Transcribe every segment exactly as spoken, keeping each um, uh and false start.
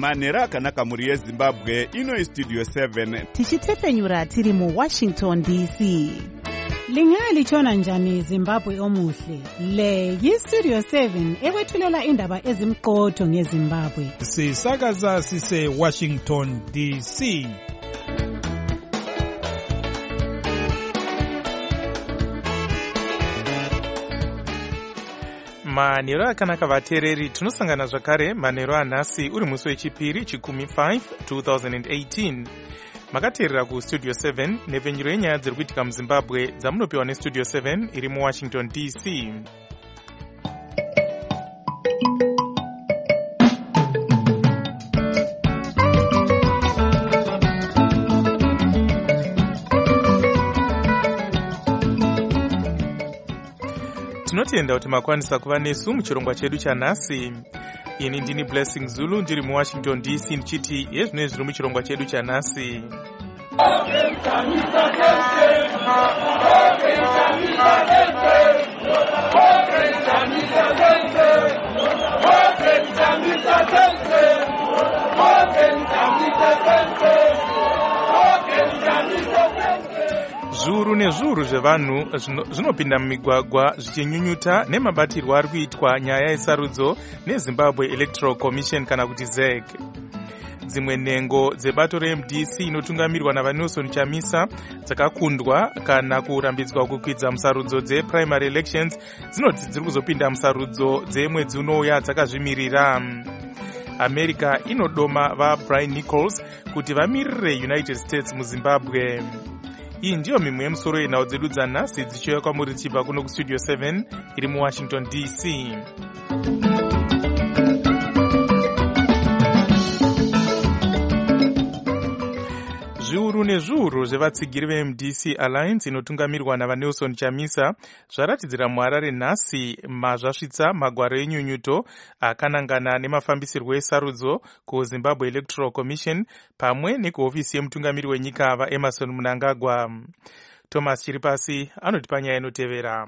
manhero akanaka muri yezimbabwe. Ino Studio seven tichitefenyura tiri mu Washington D C. Lingalitshona njani Zimbabwe omuhle? Le yi Studio seven ekwethulela indaba ezimqotho ngeZimbabwe. Sisakaza sise Washington D C. Manhero akanaka vateereri, tinosangana zvakare manhero anhasi uri musi wechipiri chikumi five twenty eighteen. Makateerera ku Studio seven nepfenyuro yenyaya dziri kuitika muZimbabwe dzamunopiwa neStudio seven iri muWashington D C. Tinotenda kuti makwanisa kuva nesu muchirongwa chedu chanhasi. Ini ndini Blessing Zulu ndiri muWashington D C ndichiti yezvinenge zviri muchirongwa chedu chanhasi. Zviuru nezviuru zvevanhu zvinopinda mumigwagwa zvichinyunyuta nemabatirwo ari kuitwa nyaya yesarudzo neZimbabwe Electoral Commission kana kuti Z E C. Dzimwe nhengo dzebato reM D C inotungamirwa naVanelson Chamisa dzakakundwa kana kurambidzwa kukwidza musarudzo dzeprimary elections dzinoti dziri kuzopinda musarudzo dzemwedzi unouya dzakazvimirira. America inodoma vaBrian Nichols kuti vamirire United States muZimbabwe. Iyi ndiyo mimwe yemusoro yenhau dzedu dzanhasi dzichiuya kwamuri tichibva kuno kuStudio seven iri muWashington D C. Zviuru nezviuru zvevatsigiri veM D C Alliance inotungamirwa naVanelson Chamisa zvaratidzira muHarare nhasi mazvasvitsa magwaro enyunyuto akanangana nemafambisirwo esarudzo kuZimbabwe Electoral Commission pamwe nekuhofisi yemutungamiri wenyika vaEmerson Mnangagwa. Thomas Chiripasi anotipa nyaya inotevera.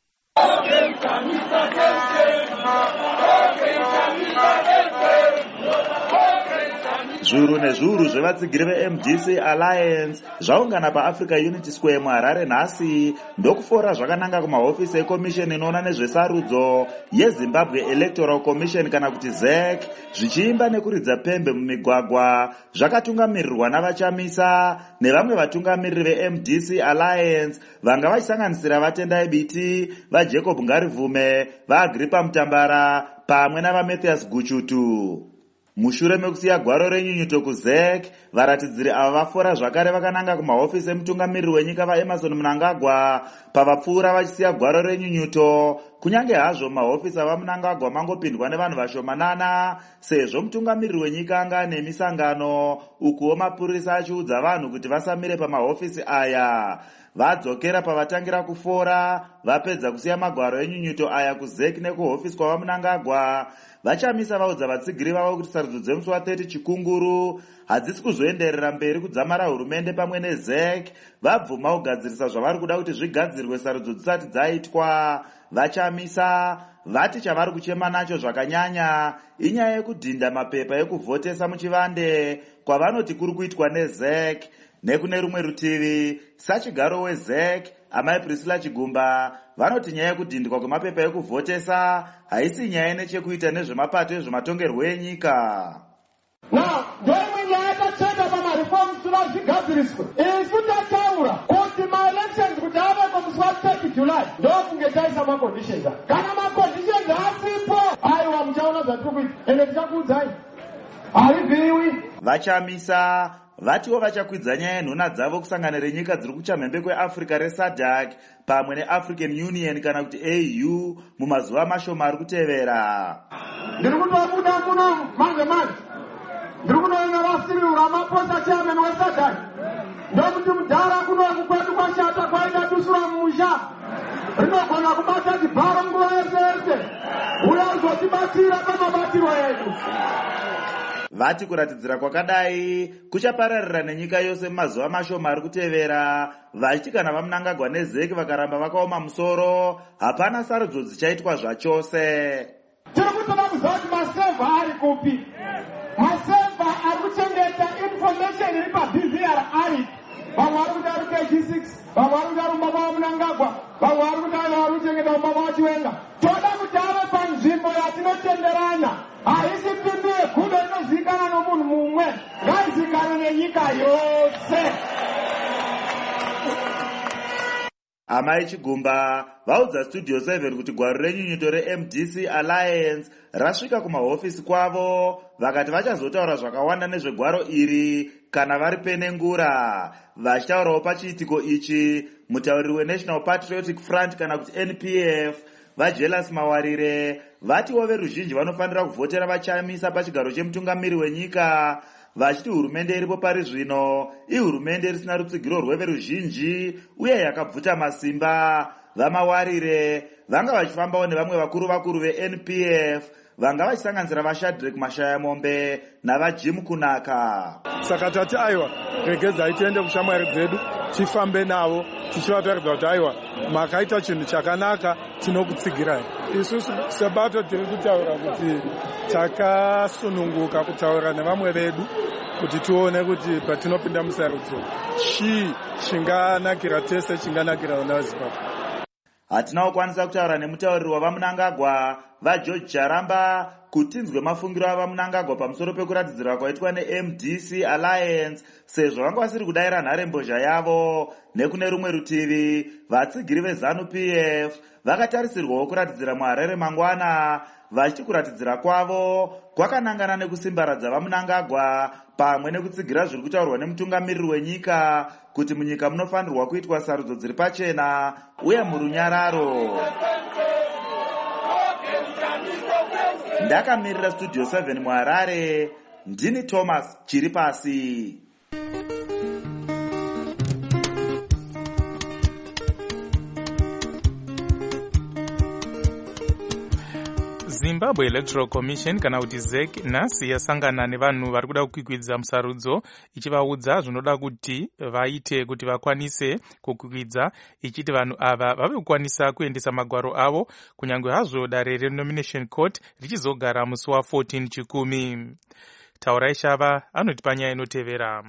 Zviuru nezviuru zvevatsigiri veM D C Alliance zvaungana paAfrica Unity Square muHarare nhasi ndokufora zvakananga kumahofisi ekomisheni inoona nezvesarudzo yeZimbabwe Electoral Commission kana kuti Z E C zvichiimba nekuridza pembe mumigwagwa zvakatungamirirwa navaChamisa nevamwe vatungamiriri veM D C Alliance vanga vachisanganisira vatendai biti vaJacob Ngarivume vaAgripa Mutambara pamwe navaMatthias Guchutu. Mushure mekusiya gwaro renyunyuto kuZ E C varatidziri ava vafora zvakare vakananga kumahofisi emutungamiriri wenyika vaEmerson Mnangagwa pavapfuura vachisiya gwaro renyunyuto kunyange hazvo mahofisi avaMnangagwa mangopindwa nevanhu vashomanana sezvo mutungamiriri wenyika anga nemisangano ukuwo mapurisa achiudza vanhu kuti vasamire pamahofisi aya. Vadzokera pavatangira kufora vapedza kusiya magwaro enyunyuto aya kuZ E C nekuhofisi kwavaMnangagwa vaChamisa vaudza vatsigiri vavo kuti sarudzo dzemusi wa30 chikunguru hadzisi kuzoenderera mberi kudzamara hurumende pamwe neZ E C vabvuma kugadzirisa zvavari kuda kuti zvigadzirwe sarudzo dzisati dzaitwa. VaChamisa vati chavari kuchema nacho zvakanyanya inyaya yekudhinda mapepa ekuvhotesa muchivande kwavanoti kuri kuitwa neZ E C. Nekune rumwe rutivi sachigaro weZ E C amai Priscilla Chigumba vanoti nyaya yekudhindwa kwemapepa ekuvhotesa haisi nyaya nechekuita nezvemapato ezvematongerwo enyika. Now, ndoimwe nyaya yatacheka pamareforms vazvigadziriswe isu tataura kuti maelections kuti aveko musi wa30 July ndokunge taisa maconditions. Kana maconditions asipo aiwa muchaona zvatiri kuita ende tichakuudzai haibviwi. VaChamisa vatiwo vachakwidza nyaya yenhuna dzavo kusanganira nyika dziri kuchamhembe kweAfrica reSADC pamwe neAfrican Union kana kuti A U mumazuva mashoma ari kutevera. Ndiri kutobuda muno manje manje ndiri kunoona vasiri Ramaphosa chairman weSADC ndokuti mudhara kuno kwedu kwashata kwaita dusura mumusha rinogona kubata chibharo nguva yese yese uya uzotibatira pamabatiro edu. Vati kuratidzira kwakadai kuchapararira nenyika yose mumazuva mashoma ari kutevera vachiti kana vaMnangagwa neZ E C vakaramba vakaoma musoro hapana sarudzo dzichaitwa zvachose. Tiri kuti vakuziva kuti masevha ari kupi maseva ari kuchengeta information iri pa-B V R ari vamwe vari kuti ari K G six vamwe vari kuti ari umbaba waMnangagwa vamwe vari kuti vari kuchengeta umbaba waChiwenga. Toda kuti ave panzvimbo yatinotenderana, haisi pimbi yegudo inozivikanwa nomunhu mumwe, ngaizivikanwe nenyika yose. Amai Chigumba vaudza Studio seven kuti gwaro renyunyuto reM D C Alliance rasvika kumahofisi kwavo, vakati vachazotaura zvakawanda nezvegwaro iri kana vari penengura. Vachitaurawo pachiitiko ichi, mutauriri weNational Patriotic Front kana kuti N P F vaJealous Mawarire vatiwo veruzhinji vanofanira kuvhotera vachamisa pachigaro chemutungamiri wenyika, vachiti hurumende iripo pari zvino ihurumende risina rutsigiro rweveruzhinji uye yakabvuta masimba. VaMawarire vanga vachifambawo nevamwe vakuru vakuru veN P F vanga vachisanganisira vaShadrack Mashayamombe navaJim Kunaka. Saka tati aiwa regedzai tiende kushamwari dzedu tifambe navo tichivataridza kuti aiwa makaita chinhu chakanaka tinokutsigirai. Isusu sebato tiri kutaura kuti takasununguka kutaura nevamwe vedu kuti tione kuti patinopinda musarudzo chii chinganakira tese chinganakira vana veZimbabwe. Hatina kukwanisa kutaura nemutauriri wavaMnangagwa vaGeorge Charamba kuti tinzwe mafungiro avaMnangagwa pamusoro pekuratidzira kwaitwa neM D C Alliance, sezvo vanga vasiri kudayira nharembozha yavo. Nekune rumwe rutivi, vatsigiri veZanu P F vakatarisirwawo kuratidzira muHarare mangwana, vachiti kuratidzira kwavo kwakanangana nekusimbaradza vaMnangagwa pamwe nekutsigira zviri kutaurwa nemutungamiriri wenyika kuti munyika munofanirwa kuitwa sarudzo dziri pachena uye murunyararo. Ndakamirira Studio seven muHarare, ndini Thomas Chiripasi. Zimbabwe Electoral Commission kana kuti Z E C nhasi yasangana nevanhu vari kuda kukwikwidza musarudzo ichivaudza zvinoda kuti vaite kuti vakwanise kukwikwidza, ichiti vanhu ava vave kukwanisa kuendesa magwaro avo kunyange hazvo dare renomination court richizogara musi wa14 chikumi. Taurai Shava anoti panyaya inotevera.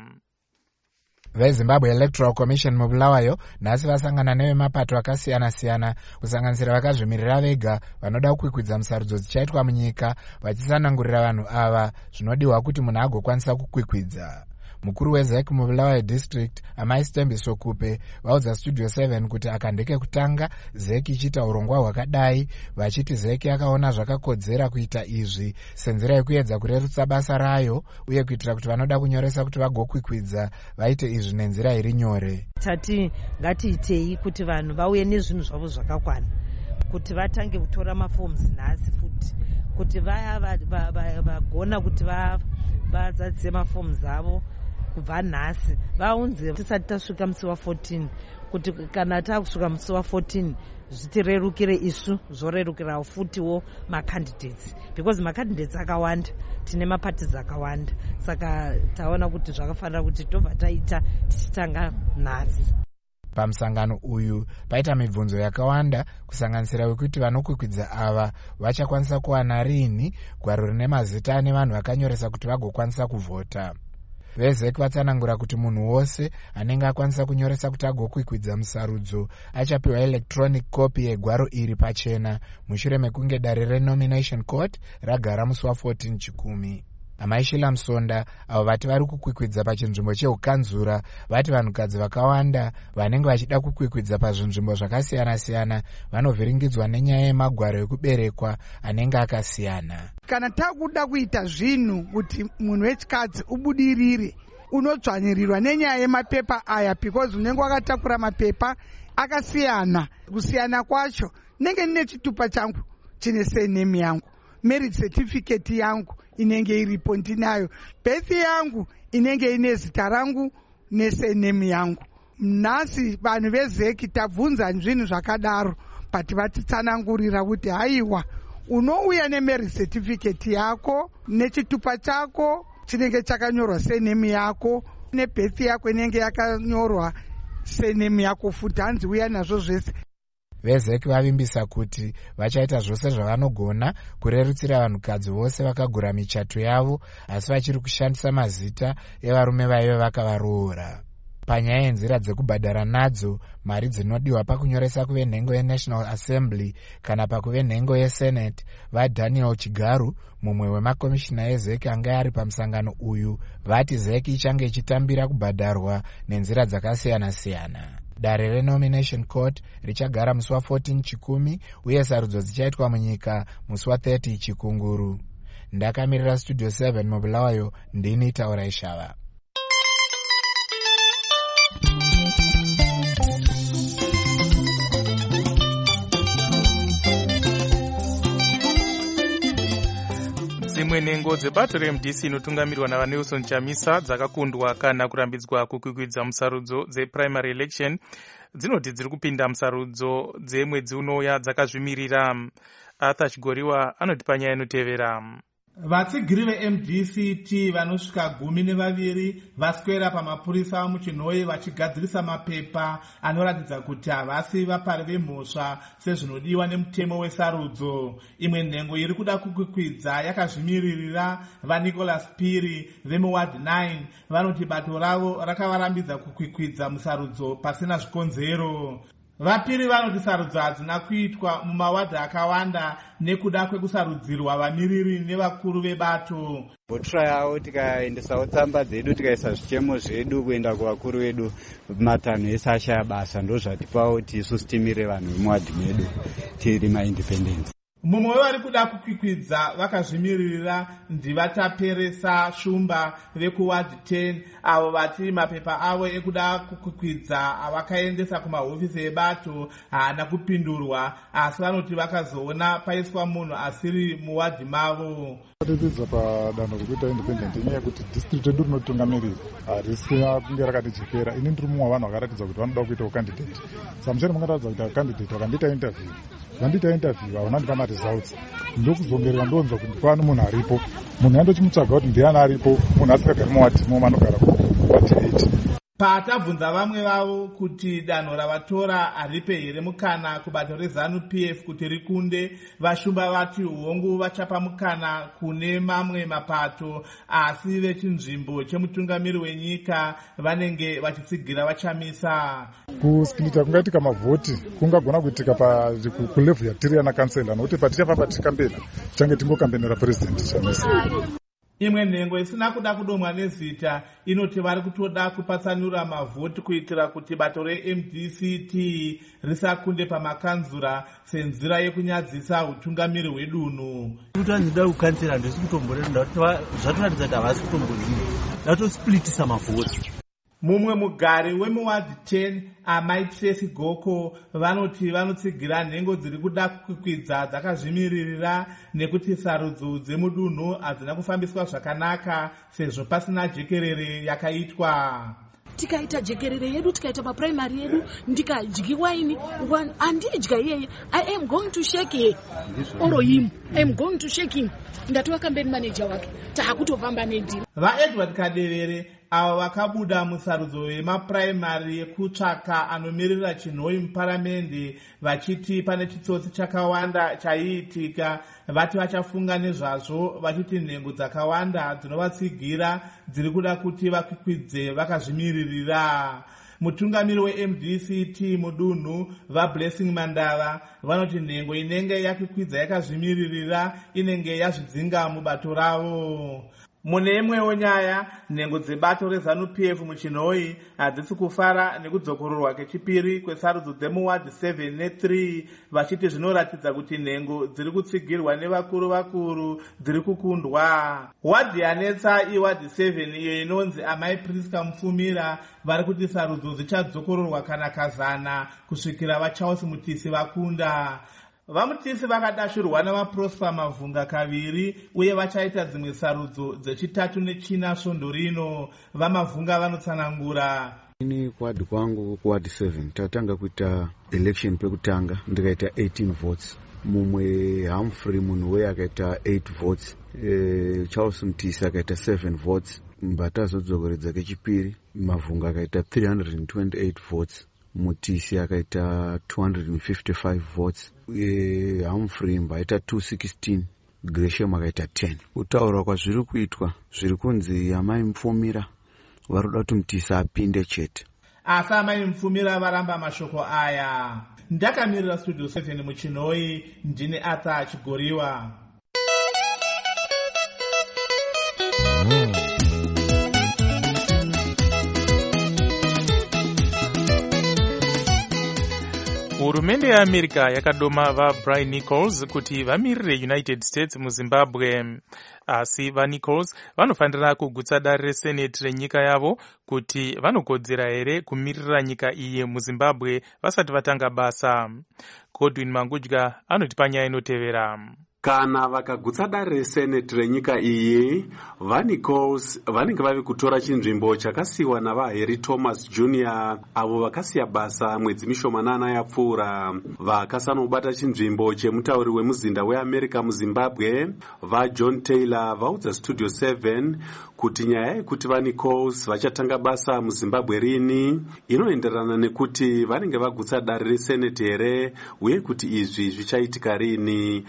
VeZimbabwe Electoral Commission mubulawayo nhasi vasangana nevemapato akasiyana-siyana kusanganisira vakazvimirira vega vanoda kukwikwidza musarudzo dzichaitwa munyika, vachisanangurira vanhu ava zvinodiwa kuti munhu agokwanisa kukwikwidza. Mukuru weZ E C mubulawayo district Amai Stembiso Kupe vaudza Studio seven kuti aka ndeke kutanga Z E C ichiita urongwa hwakadai, vachiti Z E C yakaona zvakakodzera kuita izvi senzira yekuedza kurerutsa basa rayo uye kuitira kuti vanoda kunyoresa kuti vagokwikwidza vaite izvi nenzira iri nyore. Tati ngatiitei kuti vanhu vauye nezvinhu zvavo zvakakwana, kuti vatange kutora maforms nhasi futi, kuti vaya vagona kuti vazadzise maforms avo kubva nhasi vaunze tisati tasvika musi wa14, kuti kana takusvika musi wa14 zvitirerukire isu zvorerukirawo futiwo macandidates, because macandidates akawanda, tine maparties akawanda, saka taona kuti zvakafanira kuti tobva taita tichitanga nhasi. Pamusangano uyu paita mibvunzo yakawanda kusanganisira wekuti vanokwikwidza ava vachakwanisa kuwana rini gwaro rine mazita ane vanhu vakanyoresa kuti vagokwanisa kuvhota. VeZ E C vatsanangura kuti munhu wose anenge akwanisa kunyoresa kuti agokwikwidza musarudzo achapiwa electronic copy yegwaro iri pachena mushure mekunge dare renomination court ragara musi wa14 chikumi. Amai Shila Msonda avo vati vari kukwikwidza pachinzvimbo cheukanzura vati vanhukadzi vakawanda vanenge vachida kukwikwidza pazvinzvimbo zvakasiyana-siyana vanovhiringidzwa nenyaya yemagwaro ekuberekwa anenge akasiyana. Kana takuda kuita zvinhu kuti munhu wechikadzi ubudirire, unodzvanyirirwa nenyaya yemapepa aya, because unenge wakatakura mapepa akasiyana. Kusiyana kwacho nenge nine chitupa changu chine surname yangu, marriage certificate yangu inenge iripo ndinayo, birth yangu inenge ine zita rangu nesurname yangu. Nhasi vanhu veZ E C tabvunza zvinhu zvakadaro, but vatitsanangurira kuti haiwa, unouya nemarriage certificate yako nechitupa chako chinenge chakanyorwa surname yako nebirth yako inenge yakanyorwa surname yako futi, hanzi uya nazvo zvese. vezeki vavimbisa kuti vachaita zvose zvavanogona kurerutsira vanhukadzi vose vakagura michato yavo, asi vachiri kushandisa mazita evarume vaive vakavaroora. Panyaya yenzira dzekubhadhara nadzo mari dzinodiwa pakunyoresa kuve nhengo yeNational Assembly kana pakuve nhengo yeSenate, vaDaniel Chigaru, mumwe wemakomishina ezeki anga ari pamusangano uyu, vati zeki ichange ichitambira kubhadharwa nenzira dzakasiyana-siyana. Dare reNomination Court richagara musi wa14 Chikumi uye sarudzo dzichaitwa munyika musi wa30 Chikunguru. Ndakamirira Studio seven mubulawayo, ndini Taura Ishava. Dzimwe nhengo dzebato reM D C inotungamirwa navaNelson Chamisa dzakakundwa kana kurambidzwa kukwikwidza musarudzo dzeprimary election dzinoti dziri kupinda musarudzo dzemwedzi unouya dzakazvimirira. Arthur Chigoriwa anoti panyaya inotevera. Vatsigiri veM D C T vanosvika gumi nevaviri vaswera pamapurisa muchinhoi vachigadzirisa mapepa anoratidza kuti havasi vapari vemhosva sezvinodiwa nemutemo wesarudzo. Imwe nhengo iri kuda kukwikwidza yakazvimiririra vaNicholas Piri vemuward nine vanoti bato ravo rakavarambidza kukwikwidza musarudzo pasina zvikonzero. Vapiri vanoti sarudzo hadzina kuitwa mumawadhi akawanda nekuda kwekusarudzirwa vamiriri nevakuru vebato. Botrayawo tikaendesawo tsamba dzedu tikaisa zvichemo zvedu kuenda kuvakuru vedu matanho ese ashaya basa, ndozvatipawo kuti isusu timire vanhu vemuwadhi medu tiri maindependence. Mumwe wevari kuda kukwikwidza vakazvimiririra ndivataperesa Shumba vekuward ten, avo vati mapepa avo ekuda kukwikwidza avakaendesa kumahofisi ebato haana kupindurwa, asi vanoti vakazoona paiswa munhu asiri muwadhi mavo. Tatidza padanho rekuita independent inyaya yekuti district redu rinotungamirira harisina kunge rakatijekera. Ini ndiri mumwe wavanhu vakaratidza kuti vanoda kuitawo candidate. Samuchero mungataridza kuti candidate vakandiita interview vandiita interview havana ndipa maresults, ndokuzongerera ndonzwa kuti pano munhu aripo, munhu andochimutsvaga kuti ndiani aripo, munhu asikagari muwadhimo vanogara kuward eight. Patabvunza vamwe vavo kuti danho ravatora haripe here mukana kubato reZanu P F kuti rikunde, vaShumba vati hongu vachapa mukana kune mamwe mapato, asi vechinzvimbo chemutungamiri wenyika vanenge vachitsigira vaChamisa. Kusplita kungaitika mavhoti kungagona kuitika kulevhu yatiri yana kansela, nokuti patichafamba tichikambena tichange tingokambenera president Chamisa. Imwe nhengo isina kuda kudomwa nezita inoti vari kutoda kupatsanura mavhoti kuitira kuti bato reM D C T risakunde pamakanzura senzira yekunyadzisa utungamiri hwedunhu. Kuti vanzida kukansela ndisi kutomborenda kuti zvatoratidza kuti havasi kutomboziva vatosplitisa mavhoti. Mumwe mugari wemuward ten Amai Tracy Goko vanoti vanotsigira nhengo dziri kuda kukwikwidza dzakazvimiririra nekuti sarudzo dzemudunhu hadzina kufambiswa zvakanaka sezvo pasina jekerere yakaitwa. Tikaita jekerere yedu, tikaita maprimary yedu, ndikadyiwa ini, andidya iyeye, I am going to shake him. Oro him, I am going to shake him. Ndatowa campaign manager wake, taakutofamba nedhiri. VaEdward Kadevere avo vakabuda musarudzo yemapuraimari yekutsvaka anomirira chinhoi muparamende vachiti pane chitsotsi chakawanda chaiitika, vati vachafunga nezvazvo, vachiti nhengo dzakawanda dzinovatsigira dziri kuda kuti vakwikwidze vakazvimiririra. Mutungamiri weM D C T mudunhu vaBlessing Mandava vanoti nhengo inenge yakwikwidza yakazvimiririra inenge yazvidzinga mubato ravo. Mune imwewo nyaya, nhengo dzebato reZanu P F muchinhoi hadzisi kufara nekudzokororwa kechipiri kwesarudzo dzemuward seven ne three, vachiti zvinoratidza kuti nhengo dziri kutsigirwa nevakuru vakuru dziri kukundwa. Wadhi yanetsa iward seven iyo inonzi Amai Priska Mufumira vari kuti sarudzo dzichadzokororwa kana kazana kusvikira vaCharles Mutisi vakunda. VaMutisi vakadashurwa navaProsper Mavhunga kaviri uye vachaita dzimwe sarudzo dzechitatu nechina svondo rino. VaMavhunga vanotsanangura. Ini kuwadi kwangu kuward seven tatanga kuita election pekutanga ndikaita eighteen votes. Mumwe Humphrey munhu akaita eight votes. E, Charles Mutisi akaita seven votes. Mbata zodzokeredza kechipiri Mavhunga akaita three hundred twenty-eight votes. Mutisi akaita two hundred fifty-five votes, uye Humphrey aita two hundred sixteen, Gresham akaita ten. Kutaura kwazviri kuitwa zviri kunzi Amai Mupfumira varoda kuti Mutisi apinde chete. Asi Amai Mupfumira varamba mashoko aya. Ndakamirira Studio seven muchinoi, ndine Arthur Chigoriwa. Hurumende yeAmerica yakadoma vaBrian Nichols kuti vamirire United States muZimbabwe. Asi vaNichols vanofanira kugutsa dare reSenate renyika yavo kuti vanokodzera here kumirira nyika iyi muZimbabwe vasati vatanga basa. Godwin Mangudya anoti panyaya inotevera. Kana vakagutsa dare reSenate renyika iyi, vaNichols vanenge vavi kutora chinzvimbo chakasiyiwa navaHarry Thomas Junior avo vakasiya basa mwedzi mishomanana yapfuura. Vakasanobata chinzvimbo chemutauri wemuzinda weAmerica muZimbabwe, vaJohn Taylor vaudza Studio seven kuti nyaya yekuti vaNichols vachatanga basa muZimbabwe rini inoenderana nekuti vanenge vagutsa dare reSenate here uye kuti izvi zvichaitika rini.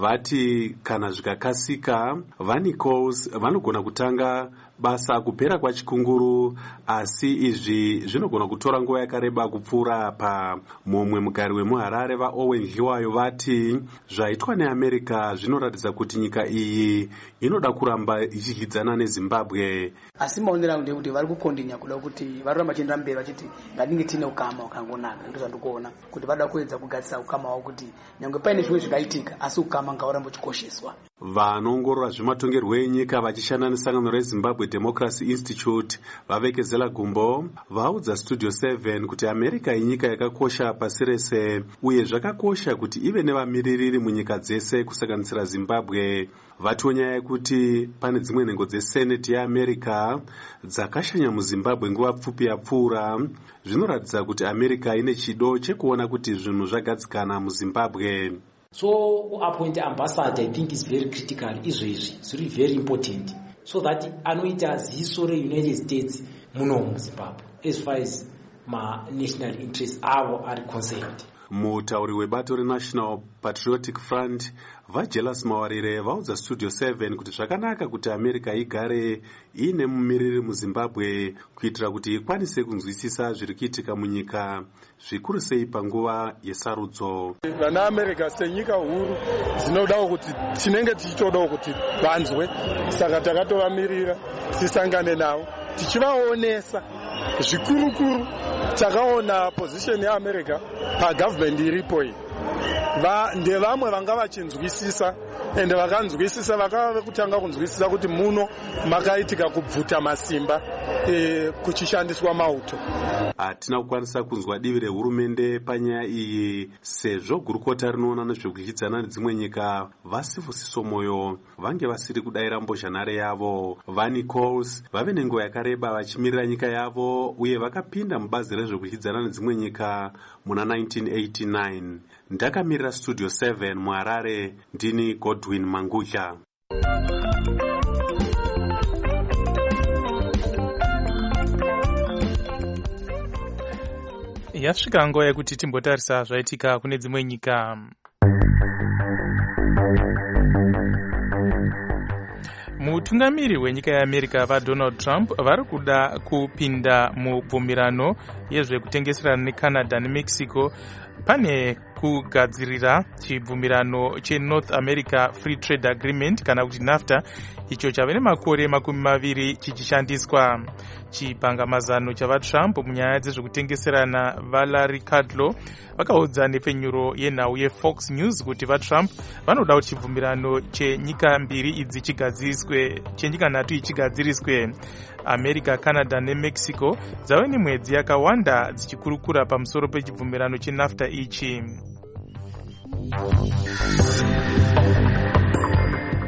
Vati kana zvikakasika, vaNichols vanogona kutanga basa kupera kwachikunguru, asi izvi zvinogona kutora nguva yakareba kupfuura apa. Mumwe mugari wemuHarare vaOwen Hiwayo vati zvaitwa neAmerica zvinoratidza kuti nyika iyi inoda kuramba ichidyidzana neZimbabwe. Asi maonera ndekuti vari kukondinya kuda kuti varamba chienda mberi vachiti ngatinge tine ukama wakangonaka. Ndizvo ndikuona kuti vada kuedza kugadzisa ukama wavo kuti nyangwe paine zvimwe zvakaitika asi ukama ngaurambe uchikosheswa. Vanoongorora zvematongerwo enyika vachishanda nesangano reZimbabwe Democracy Institute vavekezela gumbo vaudza Studio seven kuti America inyika yakakosha pasi rese uye zvakakosha kuti ive nevamiririri munyika dzese kusanganisira Zimbabwe. Vatiwo nyaya yekuti pane dzimwe nhengo dzeSenate yeAmerica dzakashanya muZimbabwe nguva pfupi yapfuura zvinoratidza kuti America ine chido chekuona kuti zvinhu zvagadzikana muZimbabwe. So to appoint ambassador, I think is very critical. Izvezvi zviri very important, so that anoita ziso reUnited States muno muZimbabwe as far as my national interests avo are concerned. Mutauri webato reNational Patriotic Front vaJelas Mawarire vaudza Studio seven kuti zvakanaka kuti America igare ine mumiriri muZimbabwe kuitira kuti ikwanise kunzwisisa zviri kuitika munyika, zvikuru sei panguva yesarudzo. Vana America senyika huru dzinodawo kuti tinenge tichitodawo kuti vanzwe, saka takatovamirira tisangane navo tichivaonesa zvikurukuru. Takaona position yeAmerica pagovernment iripo iyi va ndevamwe vanga vachinzwisisa ende vakanzwisisa vakava kutanga kunzwisisa kuti muno makaitika kubvuta masimba e, kuchishandiswa mauto. Hatina kukwanisa kunzwa divi rehurumende panyaya iyi sezvo gurukota rinoona nezvekudyidzana nedzimwe nyika vasifusiso moyo vange vasiri kudayira mbozhanhare yavo. vaNichols vave nenguva yakareba vachimirira nyika yavo uye vakapinda mubazi rezvekudyidzana nedzimwe nyika muna nineteen eighty-nine. Ndakamirira Studio seven muHarare, ndini Godwin Mangudya. Yasvika nguva yekuti timbotarisa zvaitika kune dzimwe nyika. Mutungamiri wenyika yeAmerica vaDonald Trump vari kuda kupinda mubvumirano yezvekutengeserana neCanada neMexico pane kugadzirira chibvumirano cheNorth America Free Trade Agreement kana kuti NAFTA, icho chave nemakore makumi maviri chichishandiswa. Chipangamazano chavaTrump munyaya dzezvekutengeserana vaLarry Kudlow vakaudza nepfenyuro yenhau yeFox News kuti vaTrump vanoda kuti chibvumirano chenyika mbiri idzi chigadziswe, chenyika nhatu ichigadziriswe. America, Canada neMexico dzave nemwedzi yakawanda dzichikurukura pamusoro pechibvumirano cheNAFTA ichi.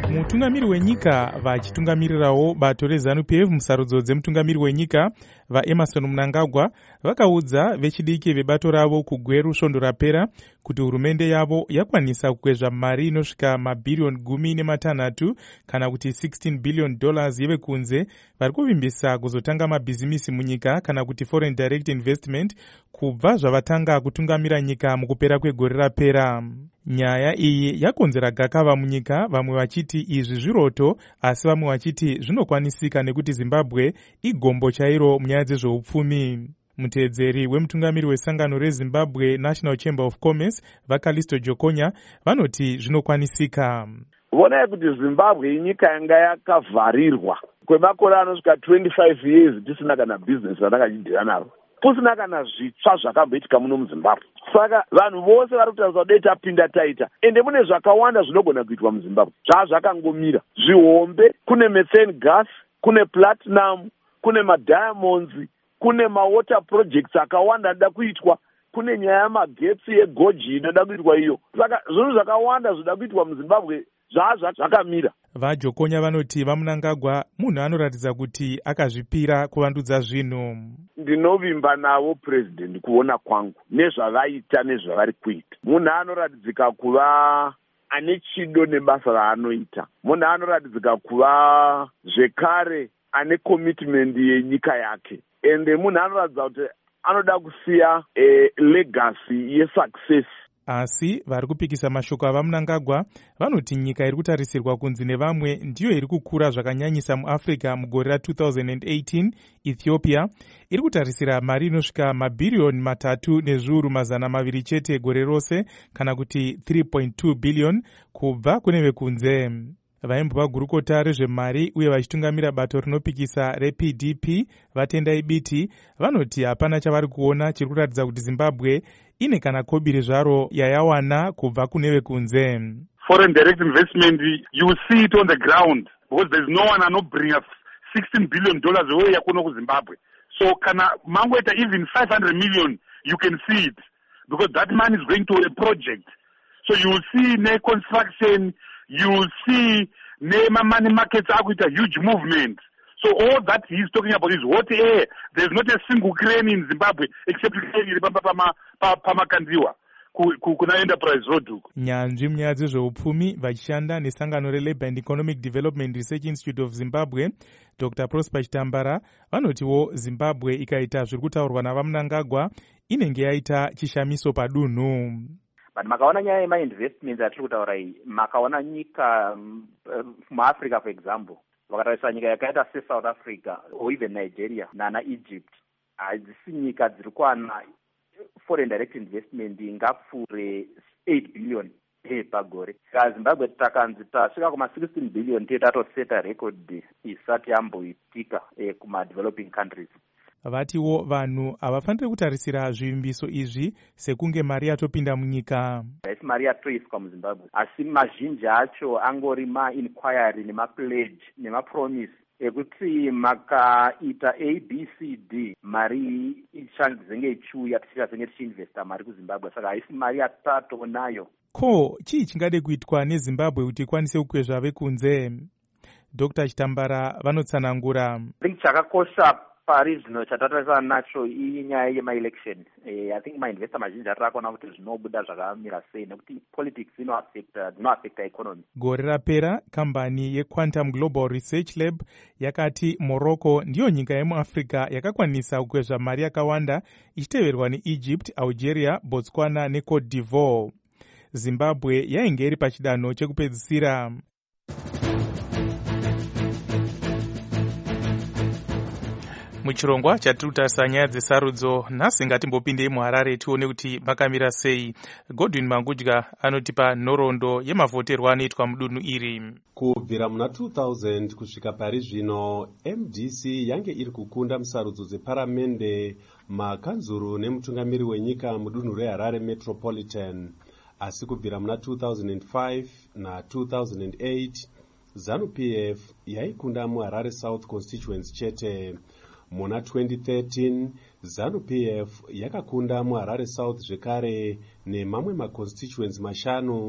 mutungamiri wenyika vachitungamirirawo bato rezanu p f musarudzo dzemutungamiri wenyika vaemerson mnangagwa vakaudza vechidiki vebato ravo kugweru svondo rapera kuti hurumende yavo yakwanisa kukwezva mari inosvika mabhiriyoni gumi nematanhatu kana kuti sixteen billion dollars yevekunze vari kuvimbisa kuzotanga mabhizimisi munyika kana kuti foreign direct investment kubva zvavatanga kutungamira nyika mukupera kwegore rapera. Nyaya iyi yakonzera gakava munyika, vamwe vachiti izvi zviroto asi vamwe vachiti zvinokwanisika nekuti Zimbabwe igombo chairo munyaya dzezveupfumi. Muteedzeri wemutungamiri wesangano reZimbabwe National Chamber of Commerce vaKalisto Jokonya vanoti zvinokwanisika. Vonai kuti Zimbabwe inyika yanga yakavharirwa kwemakore anosvika twenty-five years tisina kana business ratakachidhira naro, kusina kana zvitsva zvakamboitika muno muZimbabwe. Saka vanhu vose vari kutariswa dai tapinda taita, ende mune zvakawanda zvinogona kuitwa muZimbabwe zvaa zvakangomira. Zvihombe, kune methane gas, kune platinum, kune madiamonds, kune mawater projects akawanda anoda kuitwa, kune nyaya yamagetsi egoji inoda kuitwa iyo. Saka zvinhu zvakawanda zvinoda kuitwa muZimbabwe zvaa zvakamira. VaJokonya vanoti vaMnangagwa munhu anoratidza kuti akazvipira kuvandudza zvinhu. Ndinovimba navo president kuona kwangu nezvavaita nezvavari kuita. Munhu anoratidzika kuva ane chido nebasa raanoita. Munhu anoratidzika kuva zvekare ane commitment yenyika yake. Ende munhu anoratidza kuti anoda kusiya e, legacy yesuccess. Asi vari kupikisa mashoko avaMnangagwa vanoti nyika iri kutarisirwa kunzi nevamwe ndiyo iri kukura zvakanyanyisa muAfrica mugore ra two thousand eighteen. Ethiopia iri kutarisira mari inosvika mabhiriyoni matatu nezviuru mazana maviri chete gore rose kana kuti three point two billion kubva kune vekunze. Vaimbova gurukota rezvemari uye vachitungamira bato rinopikisa reP D P Vatendai Biti vanoti hapana chavari kuona chiri kuratidza kuti Zimbabwe ine kana kobiri zvaro yayawana kubva kune vekunze. Foreign direct investment, you will see it on the ground because there is no one who bring us sixteen billion dollars away yakuno ku Zimbabwe. So kana mangoita even five hundred million, you can see it because that money is going to a project. So you will see ne construction, you will see nema money markets akuita huge movement. So all that he's talking about is hot air. There's not a single crane in Zimbabwe except pamakandiwa kuna enterprise road. Nyanzvi munyaya dzezveupfumi vachishanda nesangano reLabour and Economic Development Research Institute of Zimbabwe Doctor Prosper Chitambara vanotiwo Zimbabwe ikaita zviri kutaurwa navaMnangagwa inenge yaita chishamiso padunhu. But makaona nyaya yemainvestments atiri kutaura iyi, makaona nyika muAfrica for example, vakatarisa nyika yakaita seSouth Africa or even Nigeria nana Egypt, hadzisi nyika dziri kuwana foreign direct investment ingapfuure eight billion pagore. Saka Zimbabwe takanzi tasvika kuma sixteen billion tiye tatoseta record isati yamboitika kuma developing countries. Vatiwo vanhu havafaniri kutarisira zvivimbiso izvi sekunge mari yatopinda munyika. Haisi mari yatoiswa muZimbabwe, asi mazhinji acho angori ma-inquiry nema-pledge nema-promise ekuti makaita A B C D mari ichanzenge ichiuya tichazenge tichiinvesta mari kuZimbabwe. Saka haisi mari yatatonayo. Ko chii chingade kuitwa neZimbabwe kuti ikwanise kukwezva vekunze? Doctor Chitambara vanotsanangura. Think chakakosha pari zvino chatatarisana nacho inyaya yema-election. Eh, I think ma-investor mazhinji atakaona kuti zvinobuda zvakamira sei nekuti politics inoaffecta dzinoaffecta economy. Gore rapera kambani yeQuantum Global Research Lab yakati Morocco ndiyo nyika yemuAfrica yakakwanisa kukwezva mari yakawanda ichiteverwa neEgypt, Algeria, Botswana neCote d'Ivoire. Zimbabwe yainge iri pachidanho chekupedzisira. Muchirongwa chatiri kutarisa nyaya dzesarudzo nhasi ngatimbopindei muHarare tione kuti makamira sei. Godwin Mangudya anotipa nhoroondo yemavhoterwa anoitwa mudunhu iri. Kubvira muna two thousand kusvika pari zvino M D C yange iri kukunda musarudzo dzeparamende, makanzuru nemutungamiri wenyika mudunhu reHarare Metropolitan. Asi kubvira muna two thousand five na two thousand eight ZANU P F yaikunda muHarare South Constituency chete. Muna twenty thirteen ZANU P F yakakunda muHarare South zvekare nemamwe maconstituents mashanu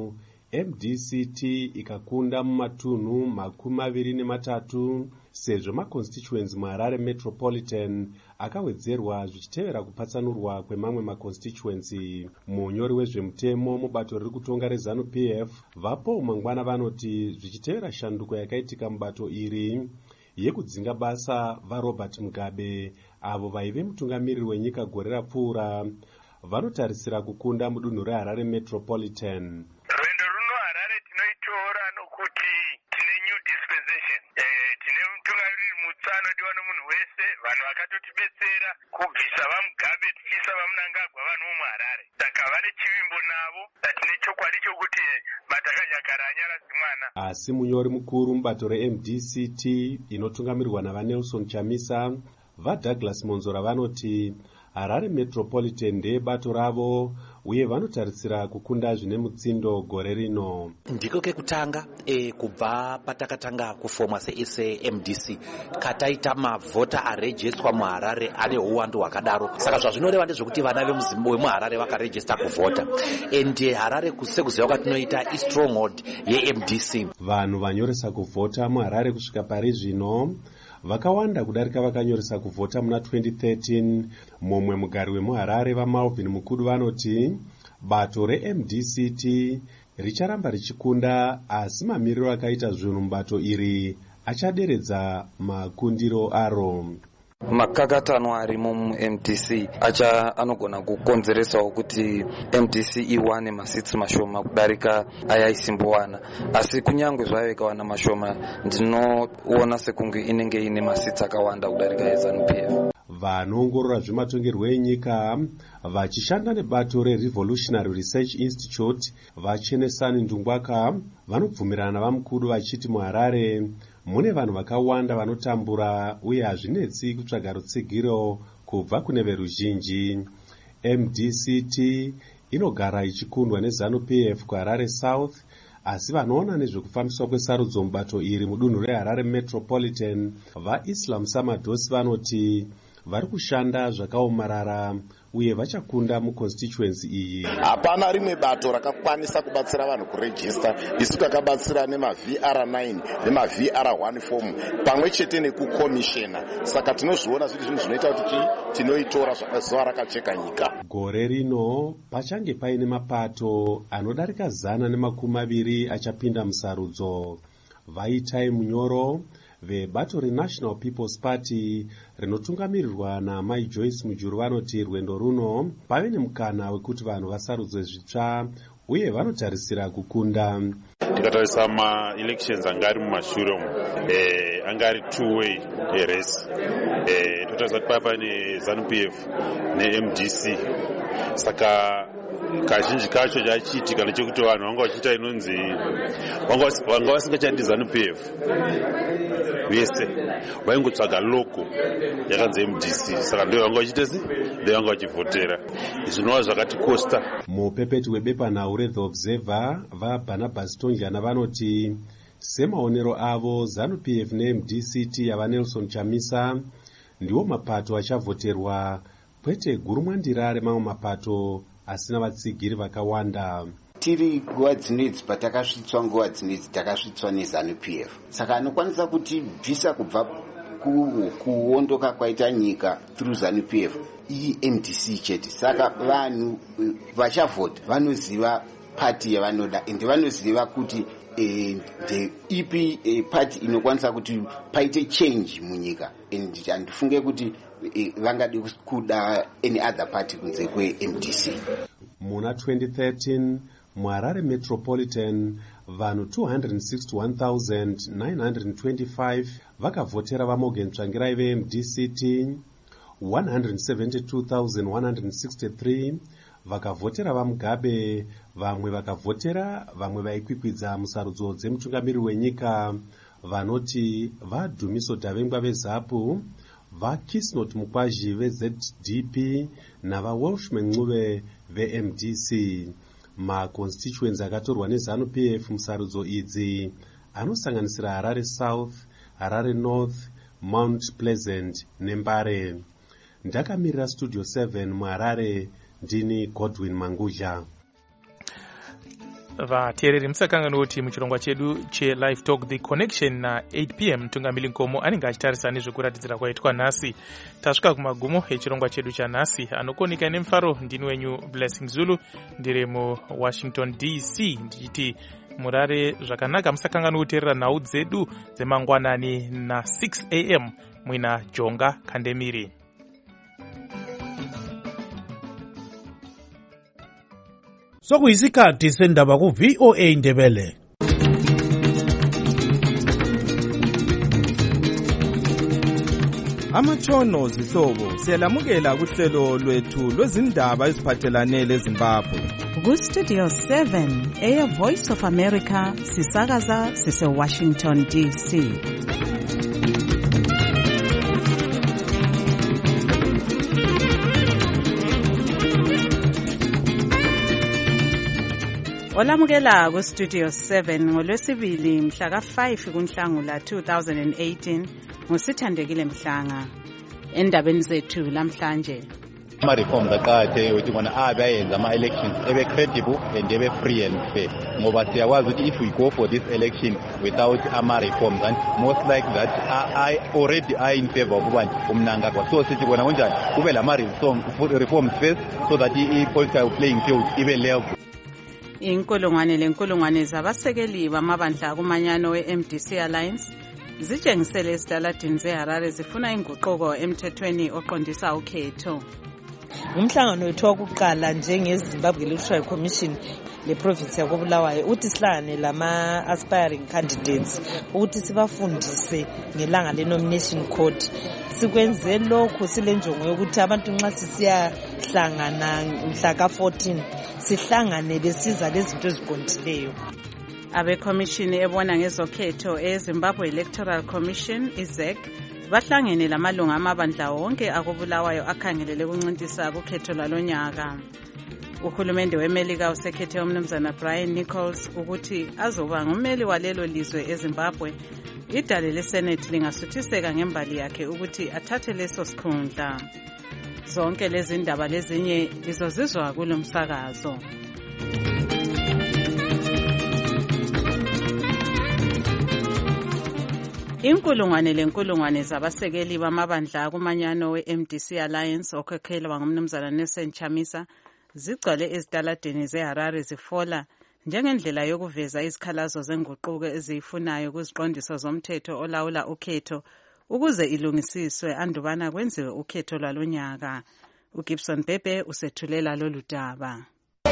M D C T ikakunda mumatunhu makumi maviri nematatu sezvo maconstituents muHarare Metropolitan akawedzerwa zvichitevera kupatsanurwa kwemamwe maconstituency. Munyori wezvemutemo mubato riri kutonga reZANU P F vapo mangwana vanoti zvichitevera shanduko yakaitika mubato iri yekudzinga basa vaRobert Mugabe avo vaive mutungamiriri wenyika gore rapfuura vanotarisira kukunda mudunhu reHarare Metropolitan. Rwendo runo Harare tinoitora nokuti tine new dispensation. Eh, tine mutungamiriri mutsva anodiwa nomunhu wese, vanhu vakatotibetsera kubvisa vaMugabe tichiisa vaMnangagwa vanhu muHarare. Saka vane chivimbo navo, tine chokwadi chokuti matakanyakara anyaradzi mwana. Asi munyori mukuru mubato reM D C T inotungamirirwa navaNelson Chamisa vaDouglas Monzora vanoti Harare Metropolitan ndebato ravo uye vanotarisira kukunda zvine mutsindo gore rino. Ndiko kekutanga e, kubva patakatanga kufomwa se-M D C kataita mavhota arejestwa muHarare ane uwandu hwakadaro. Saka zvazvinoreva ndezvekuti vana vemuHarare vakarejesta kuvhota ende Harare sekuziva kwatinoita istronghold yeM D C. Vanhu vanyoresa kuvhota muHarare kusvika pari zvino vakawanda kudarika vakanyoresa kuvhota muna twenty thirteen. Mumwe mugari wemuHarare vaMalvin Mukudu vanoti bato reM D C T richaramba richikunda, asi mamiriro akaita zvinhu mubato iri achaderedza makundiro aro. Makakatano arimo muM D C acha anogona kukonzeresawo kuti M D C iwane masitsi mashoma kudarika aya isimbowana, asi kunyangwe zvayo ikawana mashoma ndinoona sekunge inenge ine masitsi akawanda kudarika eZANU P F. Vanoongorora zvematongerwo enyika vachishanda nebato reRevolutionary Research Institute vaChenesani Ndungwaka vanobvumirana navaMukudu vachiti muHarare mune vanhu vakawanda vanotambura uye hazvinetsi kutsvaga rutsigiro kubva kune veruzhinji. M D C T inogara ichikundwa neZANU P F kuHarare South, asi vanoona nezvekufambiswa kwesarudzo mubato iri mudunhu reHarare Metropolitan vaIslam Samadosi vanoti vari kushanda zvakaomarara uye vachakunda muconstituency iyi. Hapana rimwe bato rakakwanisa kubatsira vanhu kurejista. Isu takabatsira nemaV R nine nemaV R one form pamwe chete nekukomishena. Saka tinozviona zviri zvinhu zvinoita kuti tinoitora zuva rakacheka nyika. Gore rino pachange paine mapato anodarika zana nemakumi maviri achapinda musarudzo. Vaitai Munyoro vebato reNational People's Party rinotungamirirwa naMai Joyce Mujuru vanoti rwendo runo pave nemukana wekuti vanhu vasarudzwe zvitsva uye vanotarisira kukunda. Tikatarisa ma-elections anga ari mumashure umu eh, anga ari two-way race. Eh, totarisa kuti papa neZANU P F neM D C. Saka kazhinji kacho chachiitika nechekuti vanhu vanga vachiita inonzi vanga vasingachadi ZANU P F vese vaingotsvaga loko yakanzi M D C, saka ndio vanga vachitesi ndio vanga vachivhotera. Zvinova zvakatikosta. Mupepeti webepanhau reThe Observer vaBarnabas Tonjana vanoti semaonero avo ZANU P F neM D C T yavaNelson Chamisa ndiwo mapato achavhoterwa, kwete gurumwandira remamwe mapato asina vatsigiri vakawanda. Tiri nguva dzinedzi patakasvitswa nguva dzinedzi takasvitswa neZANU P F, saka anokwanisa kuti bvisa kubva kuondoka kwaita nyika through ZANU P F iyi M D C chete. Saka vanhu vachavhota vanoziva pati yavanoda ende vanoziva kuti the ipi party inokwanisa kuti paite change munyika, and handifunge kuti vangade kuda any other party kunze kweM D C. Muna twenty thirteen muHarare Metropolitan vanhu two hundred sixty-one thousand nine hundred twenty-five vakavhotera vaMorgan Tsvangirai veM D C T, one hundred seventy-two thousand one hundred sixty-three vakavhotera vaMugabe, vamwe vakavhotera vamwe vaikwikwidza musarudzo dzemutungamiriri wenyika vanoti vaDhumiso Davengwa veZAPU, vaKisnot Mukwazhi veZ D P navaWelshman Ncube veM D C. Maconstituents akatorwa neZANU P F musarudzo idzi anosanganisira Harare South, Harare North, Mount Pleasant neMbare. Ndakamirira Studio seven muHarare ndini Godwin Manguzha. vateereri musakangani kuti muchirongwa chedu chelive talk the connection na eight p m mtungamiri nkomo anenge achitarisa nezvekuratidzira kwaitwa nhasi. Tasvika kumagumo echirongwa chedu chanhasi. Anokonika nemufaro ndini wenyu Blessing Zulu, ndiri muWashington D C ndichiti murare zvakanaka. Musakangani kuteerera nhau dzedu dzemangwanani na six a m mwina Jonga Kandemiri. Sokuyisikhathi sendaba ku V O A Ndebele. Amatshono zihlobo siyalamukela kuhlelo lwethu lwezindaba eziphathelane leZimbabwe. Ku Studio seven eya Voice of America sisakaza sise Washington D C. Olamukela ku Studio seven ngolwesibili mhla ka five kuNhlangula two thousand eighteen ngosithandekile Mhlanga. Endabeni zethu lamhlanje ama reforms aqhathe ukuthi bona abe ayenza ama elections ebe credible and ebe free and fair, ngoba siyakwazi ukuthi if we go for this election without ama reforms, and most like that I, I already are in favor of ubani umnangagwa. So sithi bona kunjani kube lama reforms first so that i political playing field ibe level. Inkulungwane lenkulungwane zabasekeli bamabandla kumanyano we-M D C Alliance zitshengisele esitaladini zeHarare zifuna inguquko emthethweni oqondisa ukhetho. Umhlangano wethu wokuqala njengeZimbabwe Electoral Commission leprovince yakoBulawayo uthi sihlangane lama aspiring candidates ukuthi sibafundise ngelanga le-nomination code. Sikwenze lokhu silenjongo yokuthi abantu nxa sisiyahlangana mhla ka fourteen sihlangane besiza lezinto eziqondileyo. Abekhomishini ebona ngezokhetho eZimbabwe Electoral Commission I Z E C bahlangene lamalunga amabandla wonke akobulawayo akhangelele ukuncintisa kukhetho lwalonyaka. Uhulumende weMelika usekhethe umnumzana Brian Nichols ukuthi azoba ngumeli walelo lizwe eZimbabwe. Idale leSenate lingasuthiseka ngembali yakhe ukuthi athathe leso sikhundla. Zonke lezi ndaba lezinye lizozizwa kulomsakazo. Inkulungwane lenkulungwane zabasekeli bamabandla kumanyano we-M D C Alliance okhokhelwa ngumnumzana Nelson Chamisa zigcwele ezitaladini zeHarare zifola njengendlela yokuveza izikhalazo zenguquko eziyifunayo kuziqondiso zomthetho olawula ukhetho ukuze ilungisiswe andubana kwenziwe ukhetho lwalonyaka. uGibson Bebe usethulela lolu daba.